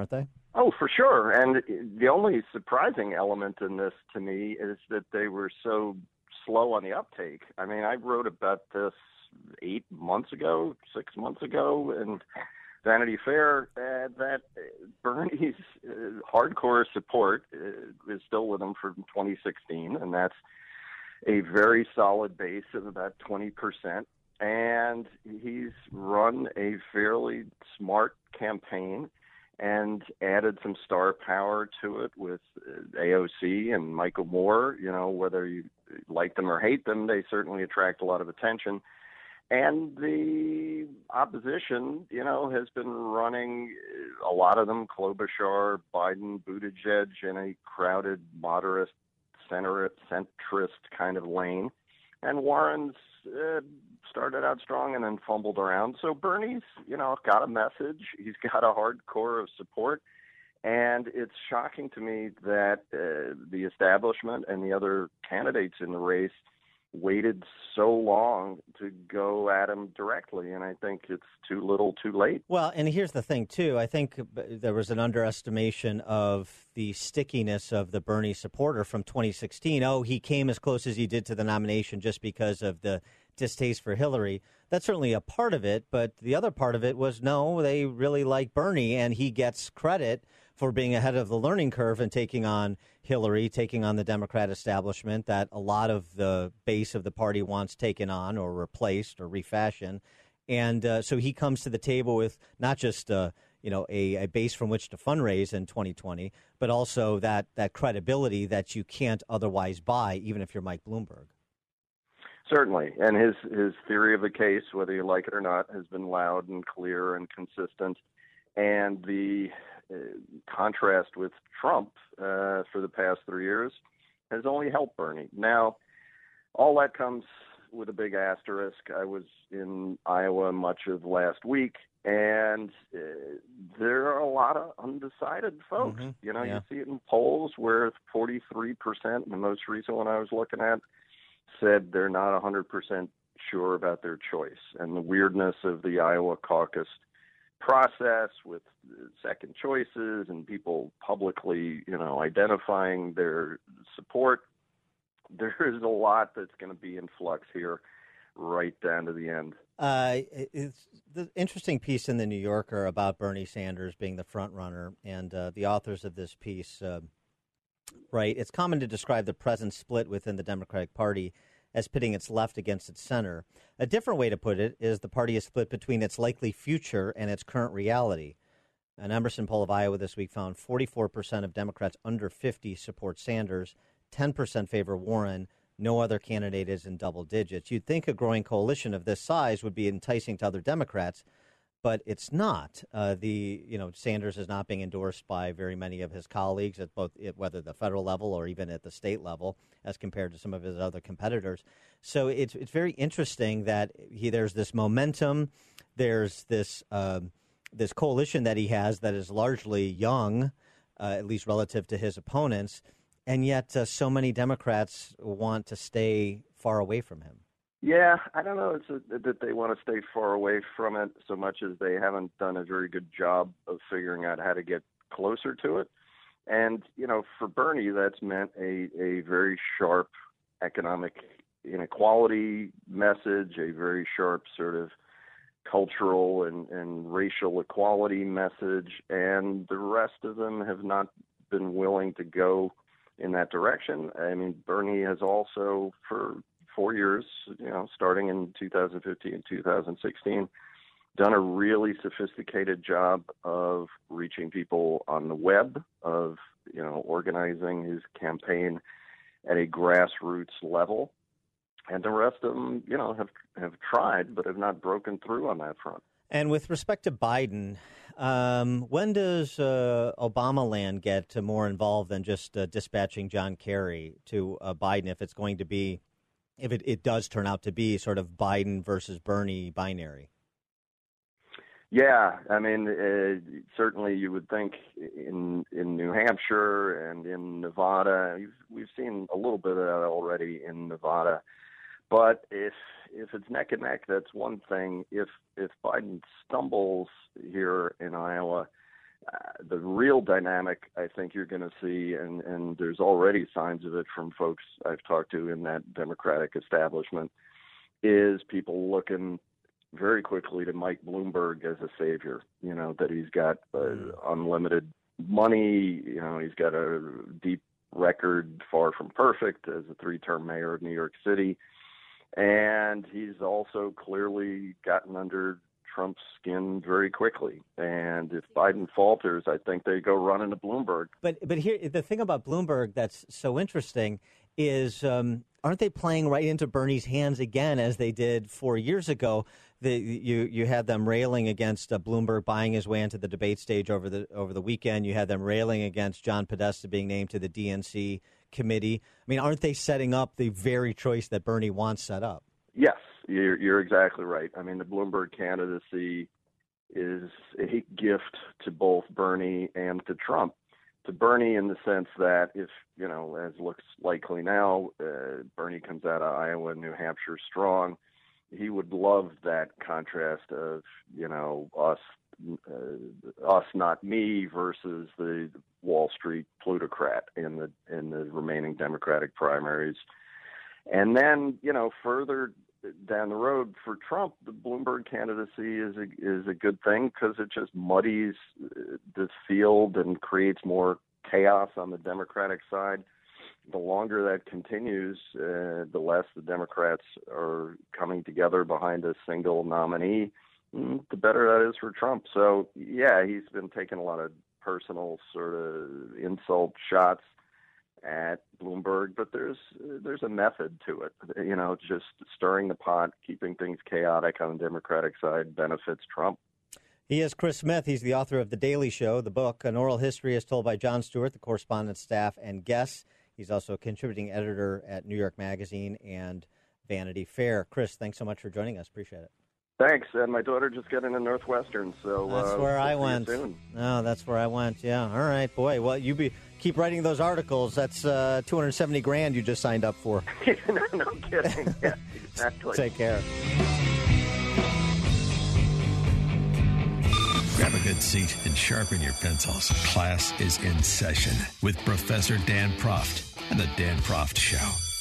Oh, for sure. And the only surprising element in this to me is that they were so slow on the uptake. I mean, I wrote about this 6 months ago, and Vanity Fair that Bernie's hardcore support is still with him from 2016, and that's a very solid base of about 20%. And he's run a fairly smart campaign and added some star power to it with AOC and Michael Moore. You know, whether you like them or hate them, they certainly attract a lot of attention. And the opposition, you know, has been running, a lot of them, Klobuchar, Biden, Buttigieg, in a crowded, moderate, centrist kind of lane. And Warren's started out strong and then fumbled around. So Bernie's, you know, got a message. He's got a hard core of support. And it's shocking to me that the establishment and the other candidates in the race waited so long to go at him directly, and I think it's too little too late. Well, and here's the thing, too. I think there was an underestimation of the stickiness of the Bernie supporter from 2016. Oh, he came as close as he did to the nomination just because of the distaste for Hillary. That's certainly a part of it, but the other part of it was, no, they really like Bernie, and he gets credit for being ahead of the learning curve and taking on Hillary, taking on the Democrat establishment that a lot of the base of the party wants taken on or replaced or refashioned. And so he comes to the table with not just a base from which to fundraise in 2020, but also that credibility that you can't otherwise buy, even if you're Mike Bloomberg. Certainly. And his theory of the case, whether you like it or not, has been loud and clear and consistent. And the contrast with Trump for the past 3 years has only helped Bernie. Now, all that comes with a big asterisk. I was in Iowa much of last week, and there are a lot of undecided folks. Mm-hmm. You know, you see it in polls where 43%, the most recent one I was looking at, said they're not 100% sure about their choice. And the weirdness of the Iowa caucus process with second choices and people publicly, you know, identifying their support, there is a lot that's going to be in flux here right down to the end. It's the interesting piece in the New Yorker about Bernie Sanders being the front runner, and the authors of this piece write, it's common to describe the present split within the Democratic Party as pitting its left against its center. A different way to put it is the party is split between its likely future and its current reality. An Emerson poll of Iowa this week found 44% of Democrats under 50 support Sanders, 10% favor Warren. No other candidate is in double digits. You'd think a growing coalition of this size would be enticing to other Democrats, but it's not. Sanders is not being endorsed by very many of his colleagues at both, whether the federal level or even at the state level, as compared to some of his other competitors. So it's very interesting that there's this momentum, there's this coalition that he has that is largely young, at least relative to his opponents, and yet so many Democrats want to stay far away from him. Yeah, I don't know that they want to stay far away from it so much as they haven't done a very good job of figuring out how to get closer to it. And, you know, for Bernie, that's meant a very sharp economic inequality message, a very sharp sort of cultural and racial equality message, and the rest of them have not been willing to go in that direction. I mean, Bernie has also, for 4 years, you know, starting in 2015 and 2016, done a really sophisticated job of reaching people on the web, of, you know, organizing his campaign at a grassroots level. And the rest of them, you know, have tried, but have not broken through on that front. And with respect to Biden, when does Obamaland get more involved than just dispatching John Kerry to Biden, if it's going to be, if it does turn out to be sort of Biden versus Bernie binary? Yeah, I mean, certainly you would think in New Hampshire and in Nevada, we've seen a little bit of that already in Nevada. But if it's neck and neck, that's one thing. If Biden stumbles here in Iowa, The real dynamic I think you're going to see, and there's already signs of it from folks I've talked to in that Democratic establishment, is people looking very quickly to Mike Bloomberg as a savior, that he's got unlimited money, he's got a deep record, far from perfect, as a 3-term mayor of New York City. And he's also clearly gotten under Trump's skin very quickly. And if Biden falters, I think they go running to Bloomberg. But here, the thing about Bloomberg that's so interesting is, aren't they playing right into Bernie's hands again, as they did 4 years ago? You had them railing against Bloomberg buying his way into the debate stage over the weekend. You had them railing against John Podesta being named to the DNC committee. I mean, aren't they setting up the very choice that Bernie wants set up? Yes, you're exactly right. I mean, the Bloomberg candidacy is a gift to both Bernie and to Trump. To Bernie in the sense that if, as looks likely now, Bernie comes out of Iowa and New Hampshire strong, he would love that contrast of, us not me versus the Wall Street plutocrat in the remaining Democratic primaries. And then, further down the road for Trump, the Bloomberg candidacy is a good thing because it just muddies the field and creates more chaos on the Democratic side. The longer that continues, the less the Democrats are coming together behind a single nominee, the better that is for Trump. So, yeah, he's been taking a lot of personal sort of insult shots at Bloomberg, but there's a method to it. Just stirring the pot, keeping things chaotic on the Democratic side benefits Trump. He is Chris Smith. He's the author of The Daily Show, the book, An Oral History as Told by Jon Stewart, the correspondent, staff, and guests. He's also a contributing editor at New York Magazine and Vanity Fair. Chris, thanks so much for joining us. Appreciate it. Thanks. And my daughter just got into Northwestern, so that's where I went. Soon. Oh, that's where I went. Yeah. All right, boy. Well, keep writing those articles. That's $270,000 you just signed up for. No kidding. Yeah, exactly. Take care. Grab a good seat and sharpen your pencils. Class is in session with Professor Dan Proft and the Dan Proft Show.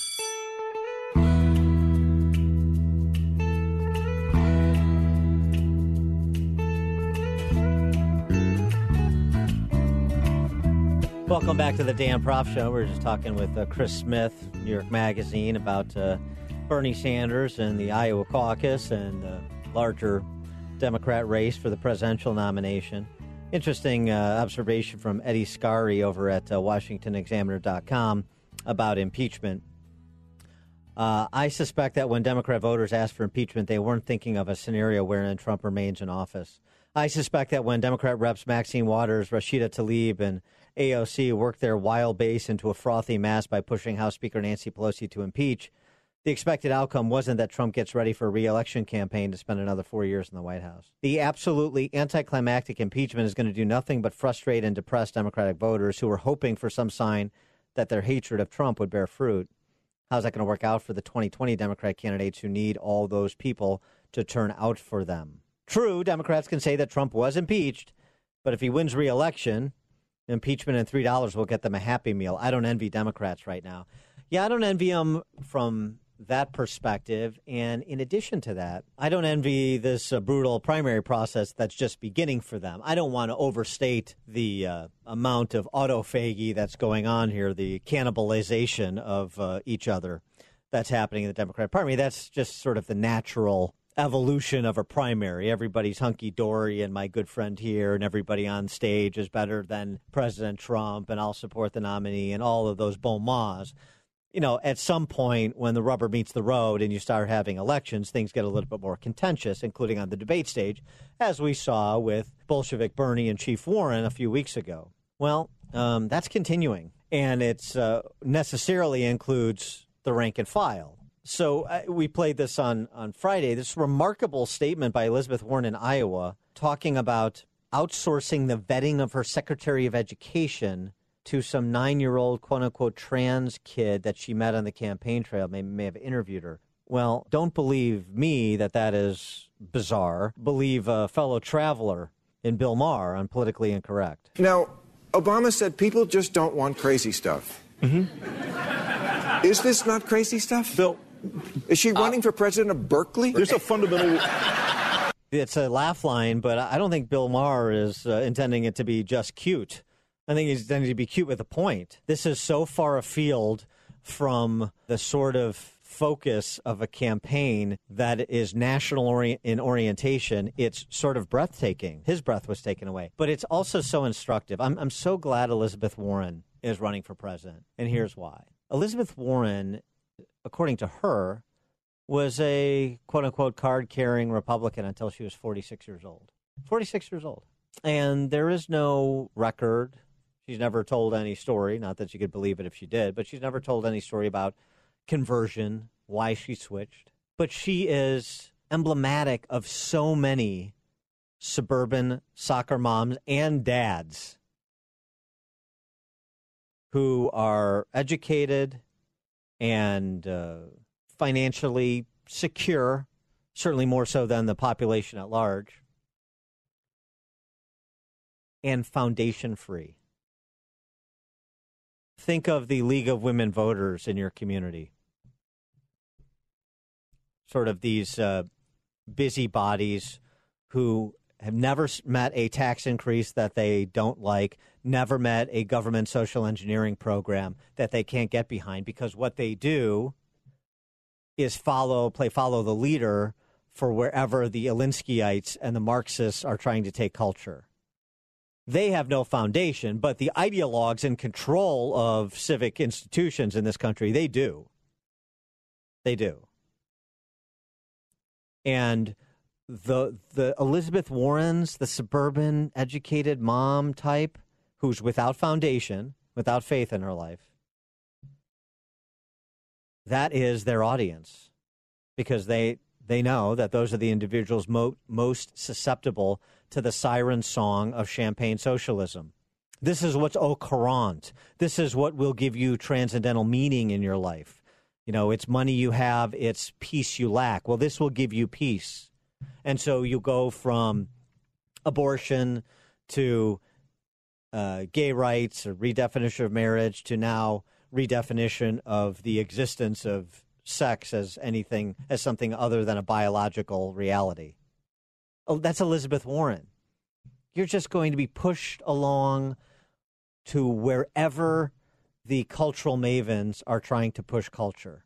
Welcome back to the Dan Proft Show. We're just talking with Chris Smith, New York Magazine, about Bernie Sanders and the Iowa caucus and the larger Democrat race for the presidential nomination. Interesting observation from Eddie Scarry over at WashingtonExaminer.com about impeachment. I suspect that when Democrat voters asked for impeachment, they weren't thinking of a scenario wherein Trump remains in office. I suspect that when Democrat reps Maxine Waters, Rashida Tlaib, and AOC worked their wild base into a frothy mass by pushing House Speaker Nancy Pelosi to impeach, the expected outcome wasn't that Trump gets ready for a re-election campaign to spend another 4 years in the White House. The absolutely anticlimactic impeachment is going to do nothing but frustrate and depress Democratic voters who were hoping for some sign that their hatred of Trump would bear fruit. How's that going to work out for the 2020 Democrat candidates who need all those people to turn out for them? True, Democrats can say that Trump was impeached, but if he wins re-election, impeachment and $3 will get them a Happy Meal. I don't envy Democrats right now. Yeah, I don't envy them from that perspective. And in addition to that, I don't envy this brutal primary process that's just beginning for them. I don't want to overstate the amount of autophagy that's going on here, the cannibalization of each other that's happening in the Democratic Party. That's just sort of the natural evolution of a primary. Everybody's hunky-dory and my good friend here and everybody on stage is better than President Trump and I'll support the nominee and all of those bon mots. You know, at some point when the rubber meets the road and you start having elections, things get a little bit more contentious, including on the debate stage, as we saw with Bolshevik Bernie and Chief Warren a few weeks ago. Well, that's continuing, and it's necessarily includes the rank and file. So we played this on Friday, this remarkable statement by Elizabeth Warren in Iowa talking about outsourcing the vetting of her Secretary of Education to some 9-year-old, quote-unquote, trans kid that she met on the campaign trail, may have interviewed her. Well, don't believe me that is bizarre. Believe a fellow traveler in Bill Maher on Politically Incorrect. Now, Obama said people just don't want crazy stuff. Mm-hmm. Is this not crazy stuff? Bill, is she running for president of Berkeley? There's a fundamental... It's a laugh line, but I don't think Bill Maher is intending it to be just cute. I think he's intending to be cute with a point. This is so far afield from the sort of focus of a campaign that is national in orientation. It's sort of breathtaking. His breath was taken away. But it's also so instructive. I'm so glad Elizabeth Warren is running for president, and here's why. Elizabeth Warren, according to her, was a quote-unquote card-carrying Republican until she was 46 years old. 46 years old. And there is no record. She's never told any story, not that you could believe it if she did, but she's never told any story about conversion, why she switched. But she is emblematic of so many suburban soccer moms and dads who are educated and financially secure, certainly more so than the population at large, and foundation-free. Think of the League of Women Voters in your community. Sort of these busybodies who have never met a tax increase that they don't like, never met a government social engineering program that they can't get behind, because what they do is follow the leader for wherever the Alinskyeites and the Marxists are trying to take culture. They have no foundation, but the ideologues in control of civic institutions in this country, they do. They do. And the Elizabeth Warrens, the suburban educated mom type who's without foundation, without faith in her life, that is their audience, because they know that those are the individuals most susceptible to the siren song of champagne socialism. This is what's au courant. This is what will give you transcendental meaning in your life. You know, it's money you have, it's peace you lack. Well, this will give you peace. And so you go from abortion to gay rights, or redefinition of marriage, to now redefinition of the existence of sex as something other than a biological reality. Oh, that's Elizabeth Warren. You're just going to be pushed along to wherever the cultural mavens are trying to push culture.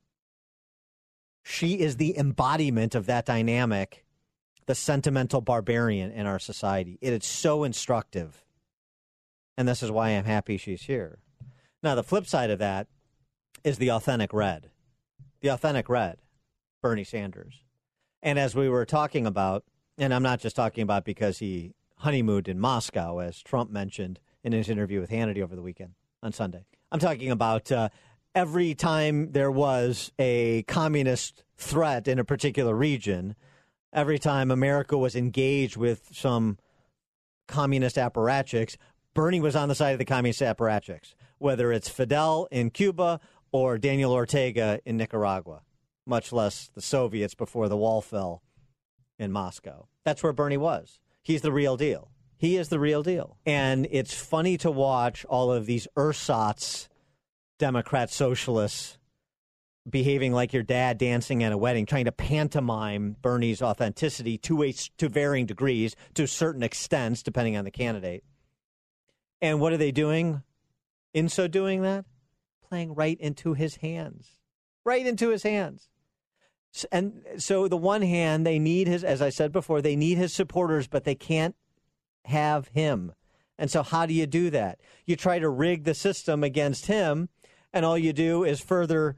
She is the embodiment of that dynamic, the sentimental barbarian in our society. It is so instructive. And this is why I'm happy she's here. Now, the flip side of that is the authentic red. The authentic red, Bernie Sanders. And as we were talking about, and I'm not just talking about because he honeymooned in Moscow, as Trump mentioned in his interview with Hannity over the weekend on Sunday. I'm talking about every time there was a communist threat in a particular region, every time America was engaged with some communist apparatchiks, Bernie was on the side of the communist apparatchiks, whether it's Fidel in Cuba or Daniel Ortega in Nicaragua, much less the Soviets before the wall fell in Moscow. That's where Bernie was. He's the real deal. He is the real deal. And it's funny to watch all of these ersatz Democrat socialists behaving like your dad dancing at a wedding, trying to pantomime Bernie's authenticity to varying degrees, to certain extents, depending on the candidate. And what are they doing in so doing that? Playing right into his hands. Right into his hands. And so the one hand, they need his, as I said before, they need his supporters, but they can't have him. And so how do you do that? You try to rig the system against him, and all you do is further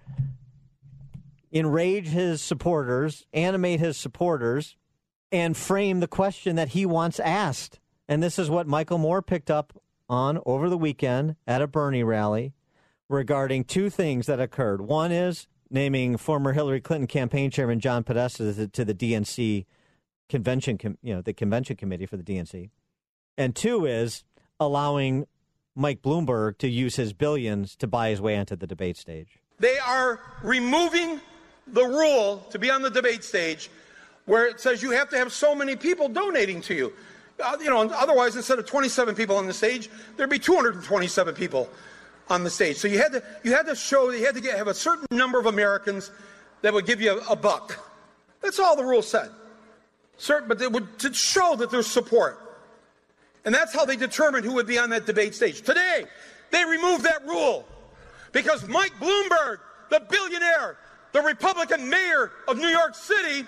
enrage his supporters, animate his supporters, and frame the question that he wants asked. And this is what Michael Moore picked up on over the weekend at a Bernie rally regarding two things that occurred. One is naming former Hillary Clinton campaign chairman John Podesta to the DNC convention, the convention committee for the DNC. And two is allowing Mike Bloomberg to use his billions to buy his way onto the debate stage. They are removing the rule to be on the debate stage where it says you have to have so many people donating to you. Otherwise, instead of 27 people on the stage, there'd be 227 people on the stage. So you had to show that you had to have a certain number of Americans that would give you a buck. That's all the rules said. But they would to show that there's support. And that's how they determined who would be on that debate stage. Today, they removed that rule because Mike Bloomberg, the billionaire, the Republican mayor of New York City,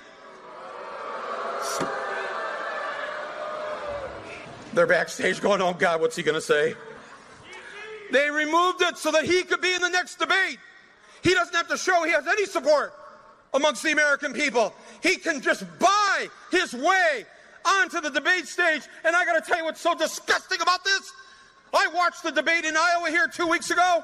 they're backstage going, oh, God, what's he going to say? They removed it so that he could be in the next debate. He doesn't have to show he has any support amongst the American people. He can just buy his way onto the debate stage. And I got to tell you what's so disgusting about this. I watched the debate in Iowa here 2 weeks ago.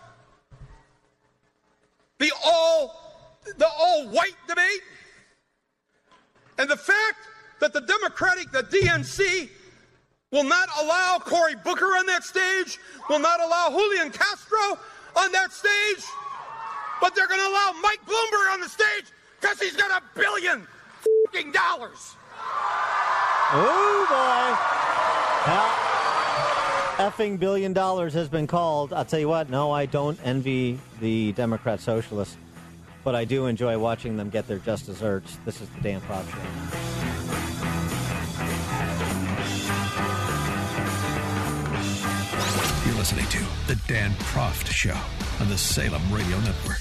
The all-white debate. And the fact that the DNC will not allow Cory Booker on that stage, will not allow Julian Castro on that stage, but they're going to allow Mike Bloomberg on the stage because he's got $1 billion. Oh, boy. Effing $1 billion has been called. I'll tell you what, no, I don't envy the Democrat socialists, but I do enjoy watching them get their just desserts. This is the Dan Proft Show. You're listening to The Dan Proft Show on the Salem Radio Network.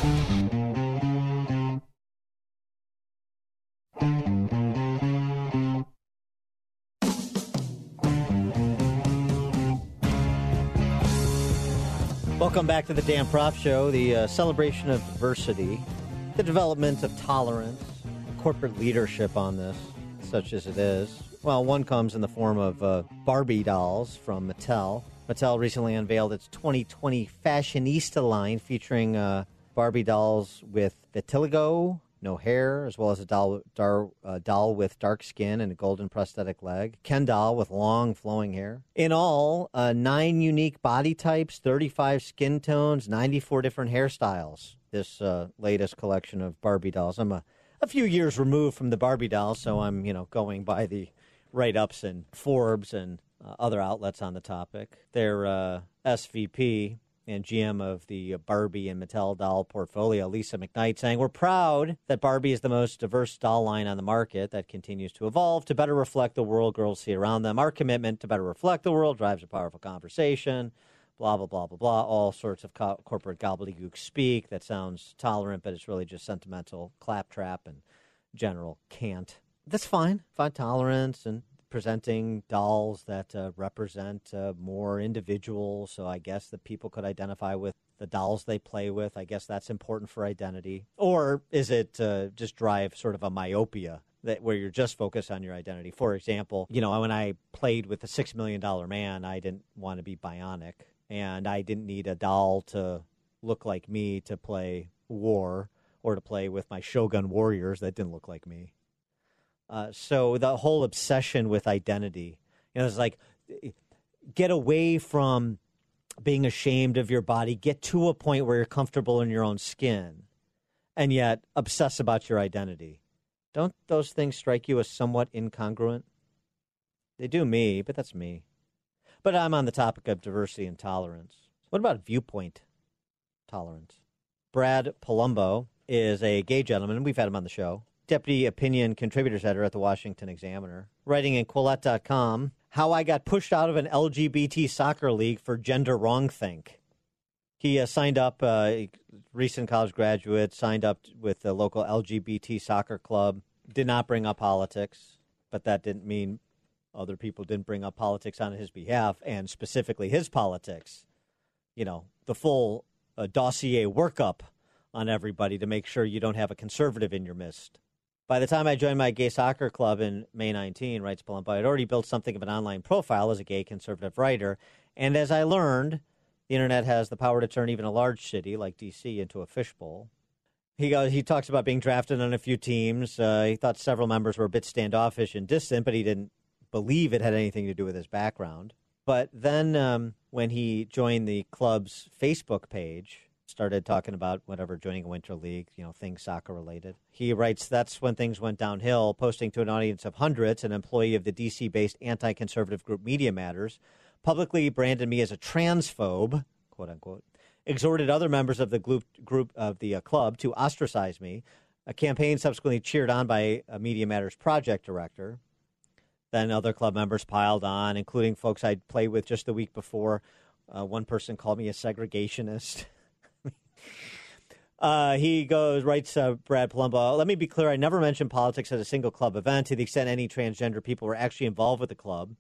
Welcome back to the Dan Proft Show, the celebration of diversity, the development of tolerance, corporate leadership on this, such as it is. Well, one comes in the form of Barbie dolls from Mattel. Mattel recently unveiled its 2020 Fashionista line featuring Barbie dolls with vitiligo, no hair, as well as a doll with dark skin and a golden prosthetic leg. Ken doll with long flowing hair. In all, 9 unique body types, 35 skin tones, 94 different hairstyles. This latest collection of Barbie dolls. I'm a few years removed from the Barbie dolls, so I'm going by the write-ups in Forbes and other outlets on the topic. Their SVP and GM of the Barbie and Mattel doll portfolio, Lisa McKnight, saying, "We're proud that Barbie is the most diverse doll line on the market that continues to evolve to better reflect the world girls see around them. Our commitment to better reflect the world drives a powerful conversation," blah, blah, blah, blah, blah, all sorts of corporate gobbledygook speak that sounds tolerant, but it's really just sentimental claptrap and general cant. That's fine. Fine tolerance and presenting dolls that represent more individuals, so I guess that people could identify with the dolls they play with. I guess that's important for identity. Or is it just drive sort of a myopia where you're just focused on your identity? For example, when I played with the $6 Million Man, I didn't want to be bionic, and I didn't need a doll to look like me to play war or to play with my Shogun warriors that didn't look like me. So the whole obsession with identity, it's like, get away from being ashamed of your body, get to a point where you're comfortable in your own skin, and yet obsess about your identity. Don't those things strike you as somewhat incongruent? They do me, but that's me. But I'm on the topic of diversity and tolerance. What about viewpoint tolerance? Brad Palumbo is a gay gentleman. We've had him on the show. Deputy Opinion Contributors Editor at the Washington Examiner, writing in Quillette.com, how I got pushed out of an LGBT soccer league for gender wrongthink. He signed up, a recent college graduate, signed up with the local LGBT soccer club, did not bring up politics, but that didn't mean other people didn't bring up politics on his behalf, and specifically his politics. The full dossier workup on everybody to make sure you don't have a conservative in your midst. By the time I joined my gay soccer club in May 19, writes Palumbo, I'd already built something of an online profile as a gay conservative writer. And as I learned, the internet has the power to turn even a large city like D.C. into a fishbowl. He talks about being drafted on a few teams. He thought several members were a bit standoffish and distant, but he didn't believe it had anything to do with his background. But then when he joined the club's Facebook page, started talking about whatever, joining a winter league, things soccer related. He writes, that's when things went downhill, posting to an audience of hundreds, an employee of the D.C.-based anti-conservative group Media Matters publicly branded me as a transphobe, quote unquote, exhorted other members of the group of the club to ostracize me. A campaign subsequently cheered on by a Media Matters project director. Then other club members piled on, including folks I'd played with just the week before. One person called me a segregationist. He writes Brad Palumbo, let me be clear, I never mentioned politics at a single club event. To the extent any transgender people were actually involved with the club,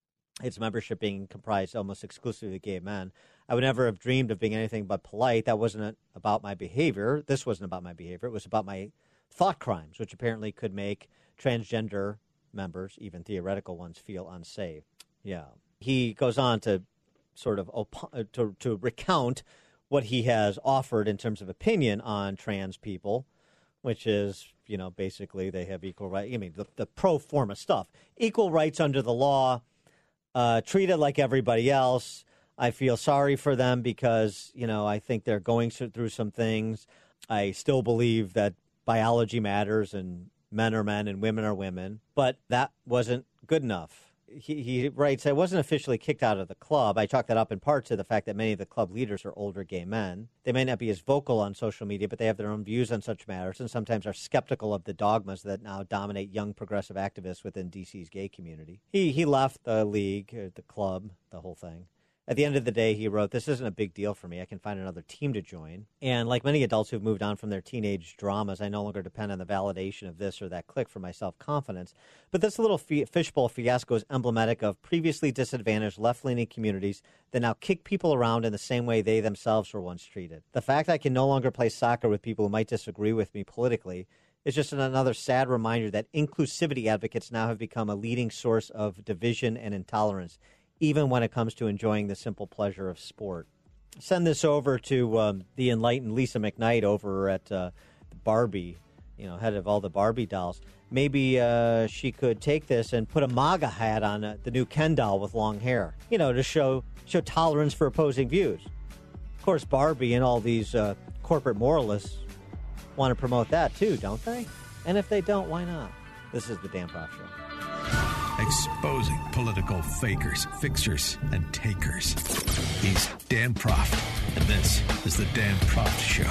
its membership being comprised almost exclusively of gay men, I would never have dreamed of being anything but polite. That wasn't about my behavior. This wasn't about my behavior. It was about my thought crimes, which apparently could make transgender members, even theoretical ones, feel unsafe. Yeah. He goes on to sort of to recount what he has offered in terms of opinion on trans people, which is, basically they have equal rights. I mean, the pro forma stuff. Equal rights under the law, treated like everybody else. I feel sorry for them because, I think they're going through some things. I still believe that biology matters and men are men and women are women, but that wasn't good enough. He writes, I wasn't officially kicked out of the club. I chalk that up in part to the fact that many of the club leaders are older gay men. They may not be as vocal on social media, but they have their own views on such matters and sometimes are skeptical of the dogmas that now dominate young progressive activists within D.C.'s gay community. He left the league, the club, the whole thing. At the end of the day, he wrote, this isn't a big deal for me. I can find another team to join. And like many adults who've moved on from their teenage dramas, I no longer depend on the validation of this or that clique for my self-confidence. But this little fishbowl fiasco is emblematic of previously disadvantaged left-leaning communities that now kick people around in the same way they themselves were once treated. The fact I can no longer play soccer with people who might disagree with me politically is just another sad reminder that inclusivity advocates now have become a leading source of division and intolerance, even when it comes to enjoying the simple pleasure of sport. Send this over to the enlightened Lisa McKnight over at Barbie, head of all the Barbie dolls. Maybe she could take this and put a MAGA hat on the new Ken doll with long hair, to show tolerance for opposing views. Of course, Barbie and all these corporate moralists want to promote that too, don't they? And if they don't, why not? This is the Dan Proft Show. Exposing political fakers, fixers, and takers. He's Dan Proft, and this is the Dan Proft Show.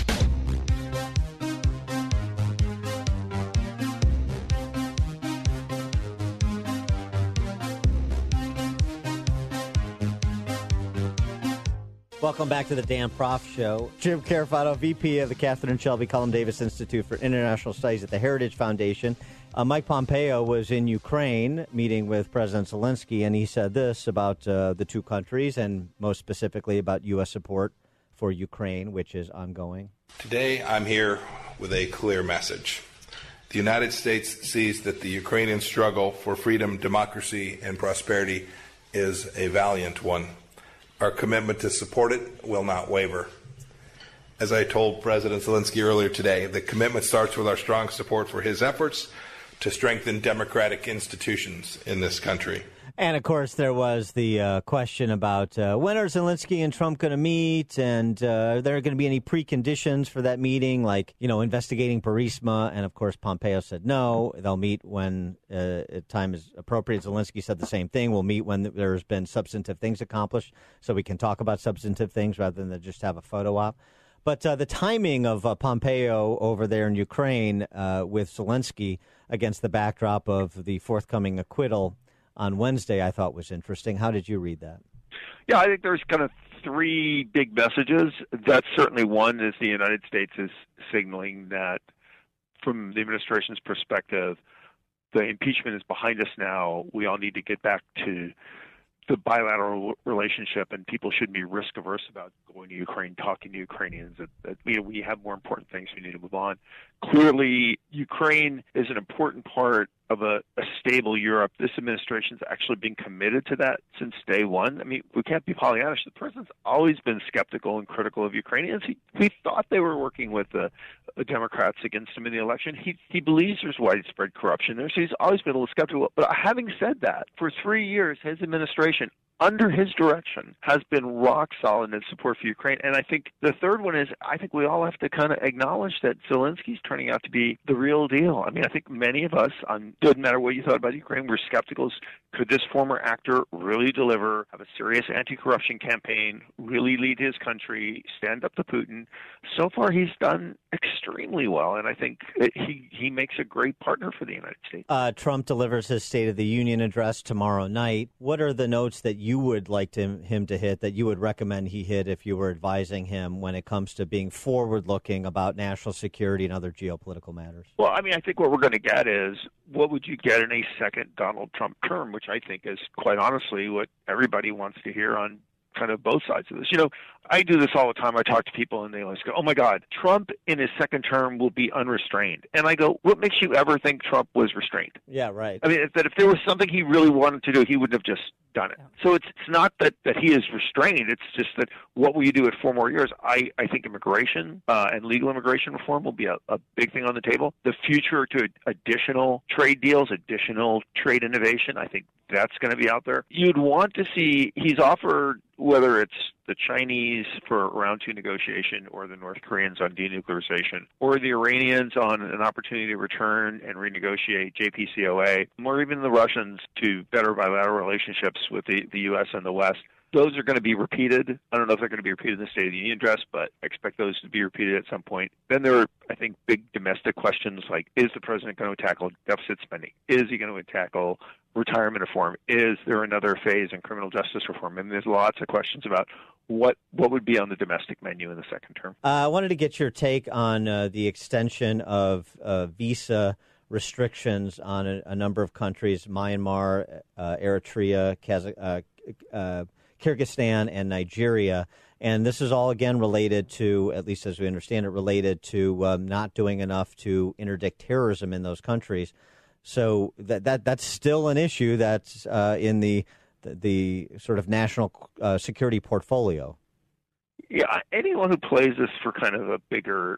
Welcome back to the Dan Proft Show. Jim Carafato, VP of the Catherine Shelby Cullum Davis Institute for International Studies at the Heritage Foundation. Mike Pompeo was in Ukraine meeting with President Zelensky, and he said this about the two countries and most specifically about U.S. support for Ukraine, which is ongoing. Today, I'm here with a clear message. The United States sees that the Ukrainian struggle for freedom, democracy, and prosperity is a valiant one. Our commitment to support it will not waver. As I told President Zelensky earlier today, the commitment starts with our strong support for his efforts to strengthen democratic institutions in this country. And, of course, there was the question about when are Zelensky and Trump going to meet, and are there going to be any preconditions for that meeting, like, investigating Burisma? And, of course, Pompeo said no, they'll meet when time is appropriate. Zelensky said the same thing. We'll meet when there's been substantive things accomplished so we can talk about substantive things rather than just have a photo op. But the timing of Pompeo over there in Ukraine with Zelensky against the backdrop of the forthcoming acquittal on Wednesday, I thought was interesting. How did you read that? Yeah, I think there's kind of three big messages. That's certainly one is the United States is signaling that from the administration's perspective, the impeachment is behind us now. We all need to get back to the bilateral relationship, and people shouldn't be risk averse about going to Ukraine, talking to Ukrainians. That we have more important things we need to move on. Clearly, Ukraine is an important part of a stable Europe. This administration's actually been committed to that since day one. I mean, we can't be Pollyannish. The president's always been skeptical and critical of Ukrainians. He thought they were working with the Democrats against him in the election. He believes there's widespread corruption there, so he's always been a little skeptical. But having said that, for 3 years, his administration under his direction, has been rock solid in support for Ukraine. And I think the third one is, I think we all have to kind of acknowledge that Zelensky's turning out to be the real deal. I mean, I think many of us, doesn't matter what you thought about Ukraine, we're skeptical. Could this former actor really deliver, have a serious anti-corruption campaign, really lead his country, stand up to Putin? So far, he's done extremely well, and I think he makes a great partner for the United States. Trump delivers his State of the Union address tomorrow night. What are the notes that you would like him to hit, that you would recommend he hit if you were advising him when it comes to being forward-looking about national security and other geopolitical matters? Well, I mean, I think what we're going to get is, what would you get in a second Donald Trump term, which I think is, quite honestly, what everybody wants to hear on kind of both sides of this. You know, I do this all the time. I talk to people and they always go, oh my God, Trump in his second term will be unrestrained. And I go, what makes you ever think Trump was restrained? Yeah, right. I mean, if there was something he really wanted to do, he wouldn't have just done it. So it's not that he is restrained. It's just that what will you do at 4 more years? I think immigration and legal immigration reform will be a big thing on the table. The future to additional trade deals, additional trade innovation, I think that's going to be out there. You'd want to see, he's offered, whether it's the Chinese for round 2 negotiation or the North Koreans on denuclearization or the Iranians on an opportunity to return and renegotiate JCPOA, or even the Russians to better bilateral relationships with the U.S. and the West. Those are going to be repeated. I don't know if they're going to be repeated in the State of the Union address, but I expect those to be repeated at some point. Then there are, I think, big domestic questions like, is the president going to tackle deficit spending? Is he going to tackle retirement reform? Is there another phase in criminal justice reform? And there's lots of questions about what would be on the domestic menu in the second term. I wanted to get your take on the extension of visa restrictions on a number of countries, Myanmar, Eritrea, Kyrgyzstan, and Nigeria. And this is all, again, related to, at least as we understand it, related to not doing enough to interdict terrorism in those countries. So that's still an issue that's in the sort of national security portfolio. Yeah, anyone who plays this for kind of a bigger,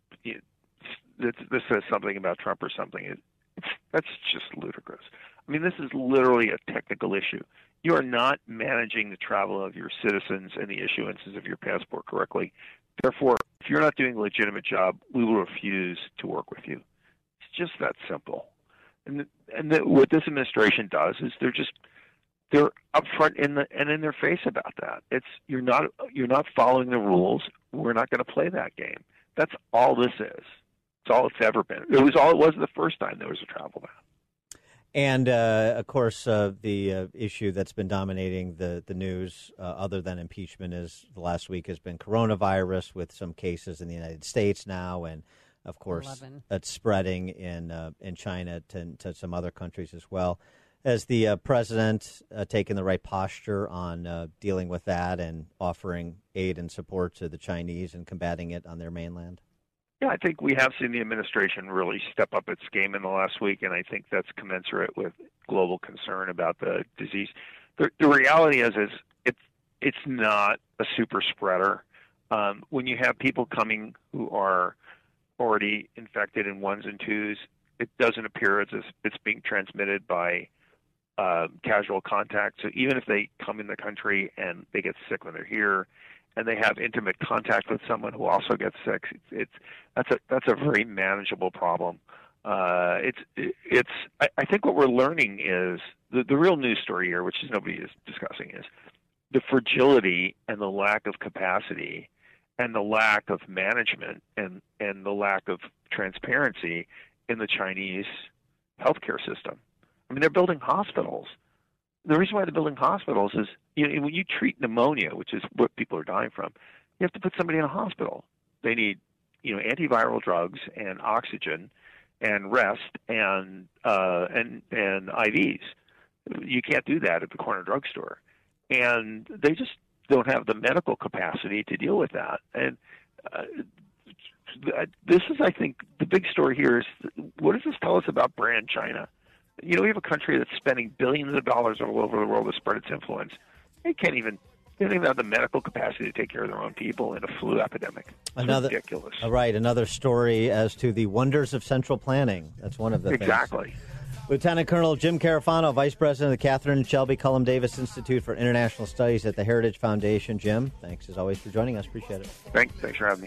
this says something about Trump or something, that's just ludicrous. I mean, this is literally a technical issue. You are not managing the travel of your citizens and the issuances of your passport correctly. Therefore, if you're not doing a legitimate job, we will refuse to work with you. It's just that simple. And what this administration does is they're upfront in their face about that. It's you're not following the rules. We're not going to play that game. That's all this is. It's all it's ever been. It was the first time there was a travel ban. And, of course, the issue that's been dominating the news, other than impeachment, is the last week has been coronavirus, with some cases in the United States now, and, of course, 11. It's spreading in China to some other countries as well. Has the president taken the right posture on dealing with that and offering aid and support to the Chinese and combating it on their mainland? Yeah, I think we have seen the administration really step up its game in the last week, and I think that's commensurate with global concern about the disease. The reality is it's not a super spreader. When you have people coming who are already infected in ones and twos, it doesn't appear as if it's being transmitted by casual contact. So even if they come in the country and they get sick when they're here, and they have intimate contact with someone who also gets sick, that's a very manageable problem. I think what we're learning is the real news story here, which nobody is discussing, is the fragility and the lack of capacity and the lack of management and the lack of transparency in the Chinese healthcare system. I mean, they're building hospitals. The reason why they're building hospitals is, when you treat pneumonia, which is what people are dying from, you have to put somebody in a hospital. They need, antiviral drugs and oxygen and rest and IVs. You can't do that at the corner drugstore, and they just don't have the medical capacity to deal with that. And this is, I think, the big story here is, what does this tell us about brand China? We have a country that's spending billions of dollars all over the world to spread its influence. They don't even have the medical capacity to take care of their own people in a flu epidemic. It's ridiculous. All right, another story as to the wonders of central planning. That's one of the things. Exactly. Lieutenant Colonel Jim Carafano, Vice President of the Catherine and Shelby Cullum Davis Institute for International Studies at the Heritage Foundation. Jim, thanks as always for joining us. Appreciate it. Thanks for having me.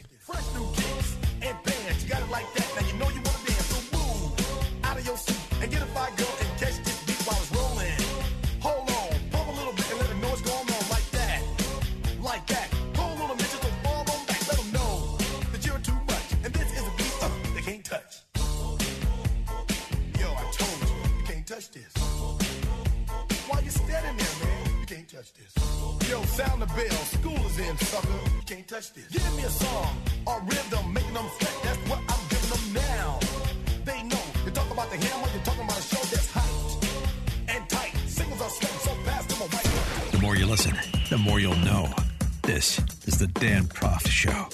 Yo, sound the bell. School is in, sucker. You can't touch this. Give me a song or rhythm, making them sweat. That's what I'm giving them now. They know. You talk about the hammer, you're talking about a show that's hyped and tight. Singles are sweating so fast, I'm a white. The more you listen, the more you'll know. This is the Dan Proft Show.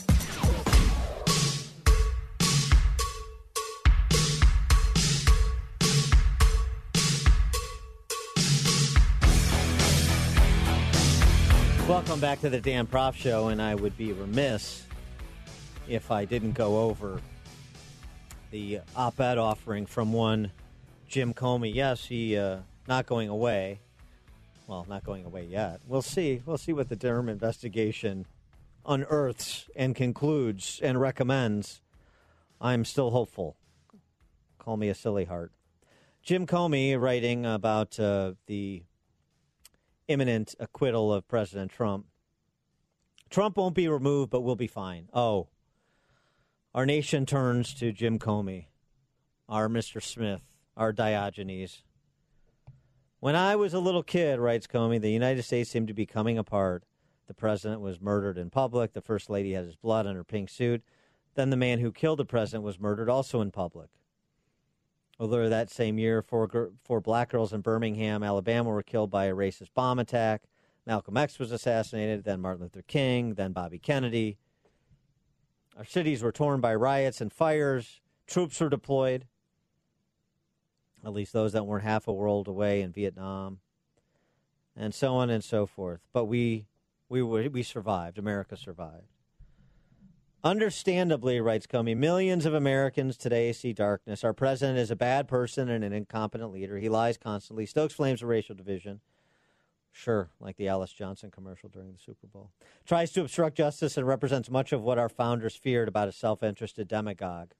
Welcome back to the Dan Proft Show, and I would be remiss if I didn't go over the op-ed offering from one Jim Comey. Yes, he not going away. Well, not going away yet. We'll see. We'll see what the Durham investigation unearths and concludes and recommends. I'm still hopeful. Call me a silly heart. Jim Comey writing about the imminent acquittal of President Trump. Trump won't be removed, but we'll be fine. Oh, our nation turns to Jim Comey, our Mr. Smith, our Diogenes. When I was a little kid, writes Comey, the United States seemed to be coming apart. The president was murdered in public. The first lady had his blood on her pink suit. Then the man who killed the president was murdered also in public. Earlier that same year, four black girls in Birmingham, Alabama were killed by a racist bomb attack. Malcolm X was assassinated, then Martin Luther King, then Bobby Kennedy. Our cities were torn by riots and fires. Troops were deployed, at least those that weren't half a world away in Vietnam, and so on and so forth. But we survived. America survived. Understandably, writes Comey, millions of Americans today see darkness. Our president is a bad person and an incompetent leader. He lies constantly, stokes flames of racial division. Sure, like the Alice Johnson commercial during the Super Bowl. Tries to obstruct justice and represents much of what our founders feared about a self-interested demagogue.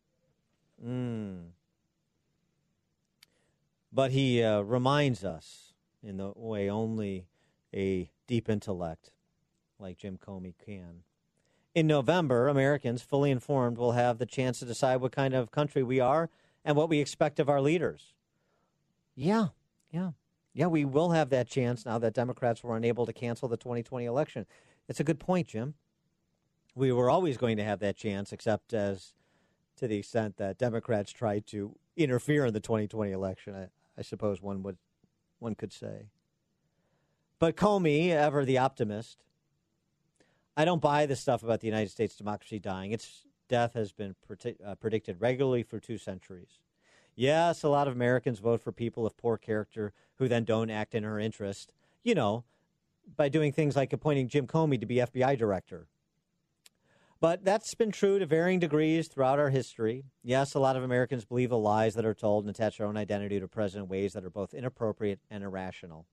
But he reminds us in the way only a deep intellect like Jim Comey can. In November, Americans, fully informed, will have the chance to decide what kind of country we are and what we expect of our leaders. Yeah, we will have that chance now that Democrats were unable to cancel the 2020 election. It's a good point, Jim. We were always going to have that chance, except as to the extent that Democrats tried to interfere in the 2020 election, I suppose one could say. But Comey, ever the optimist, I don't buy the stuff about the United States democracy dying. Its death has been predicted regularly for 2 centuries. Yes, a lot of Americans vote for people of poor character who then don't act in her interest, by doing things like appointing Jim Comey to be FBI director. But that's been true to varying degrees throughout our history. Yes, a lot of Americans believe the lies that are told and attach their own identity to President in ways that are both inappropriate and irrational.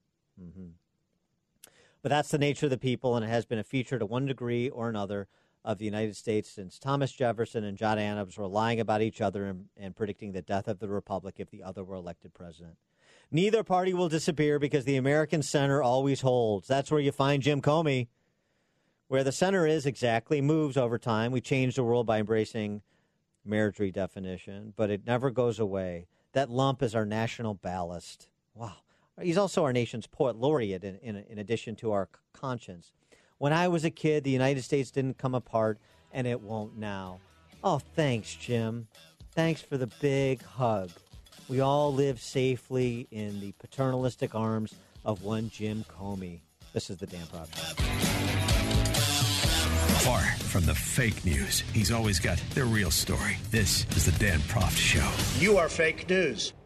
But that's the nature of the people, and it has been a feature to one degree or another of the United States since Thomas Jefferson and John Adams were lying about each other and predicting the death of the republic if the other were elected president. Neither party will disappear because the American center always holds. That's where you find Jim Comey. Where the center is exactly moves over time. We change the world by embracing marriage redefinition, but it never goes away. That lump is our national ballast. Wow. He's also our nation's poet laureate in addition to our conscience. When I was a kid, the United States didn't come apart, and it won't now. Oh, thanks, Jim. Thanks for the big hug. We all live safely in the paternalistic arms of one Jim Comey. This is the Dan Proft Show. Far from the fake news, he's always got the real story. This is the Dan Proft Show. You are fake news.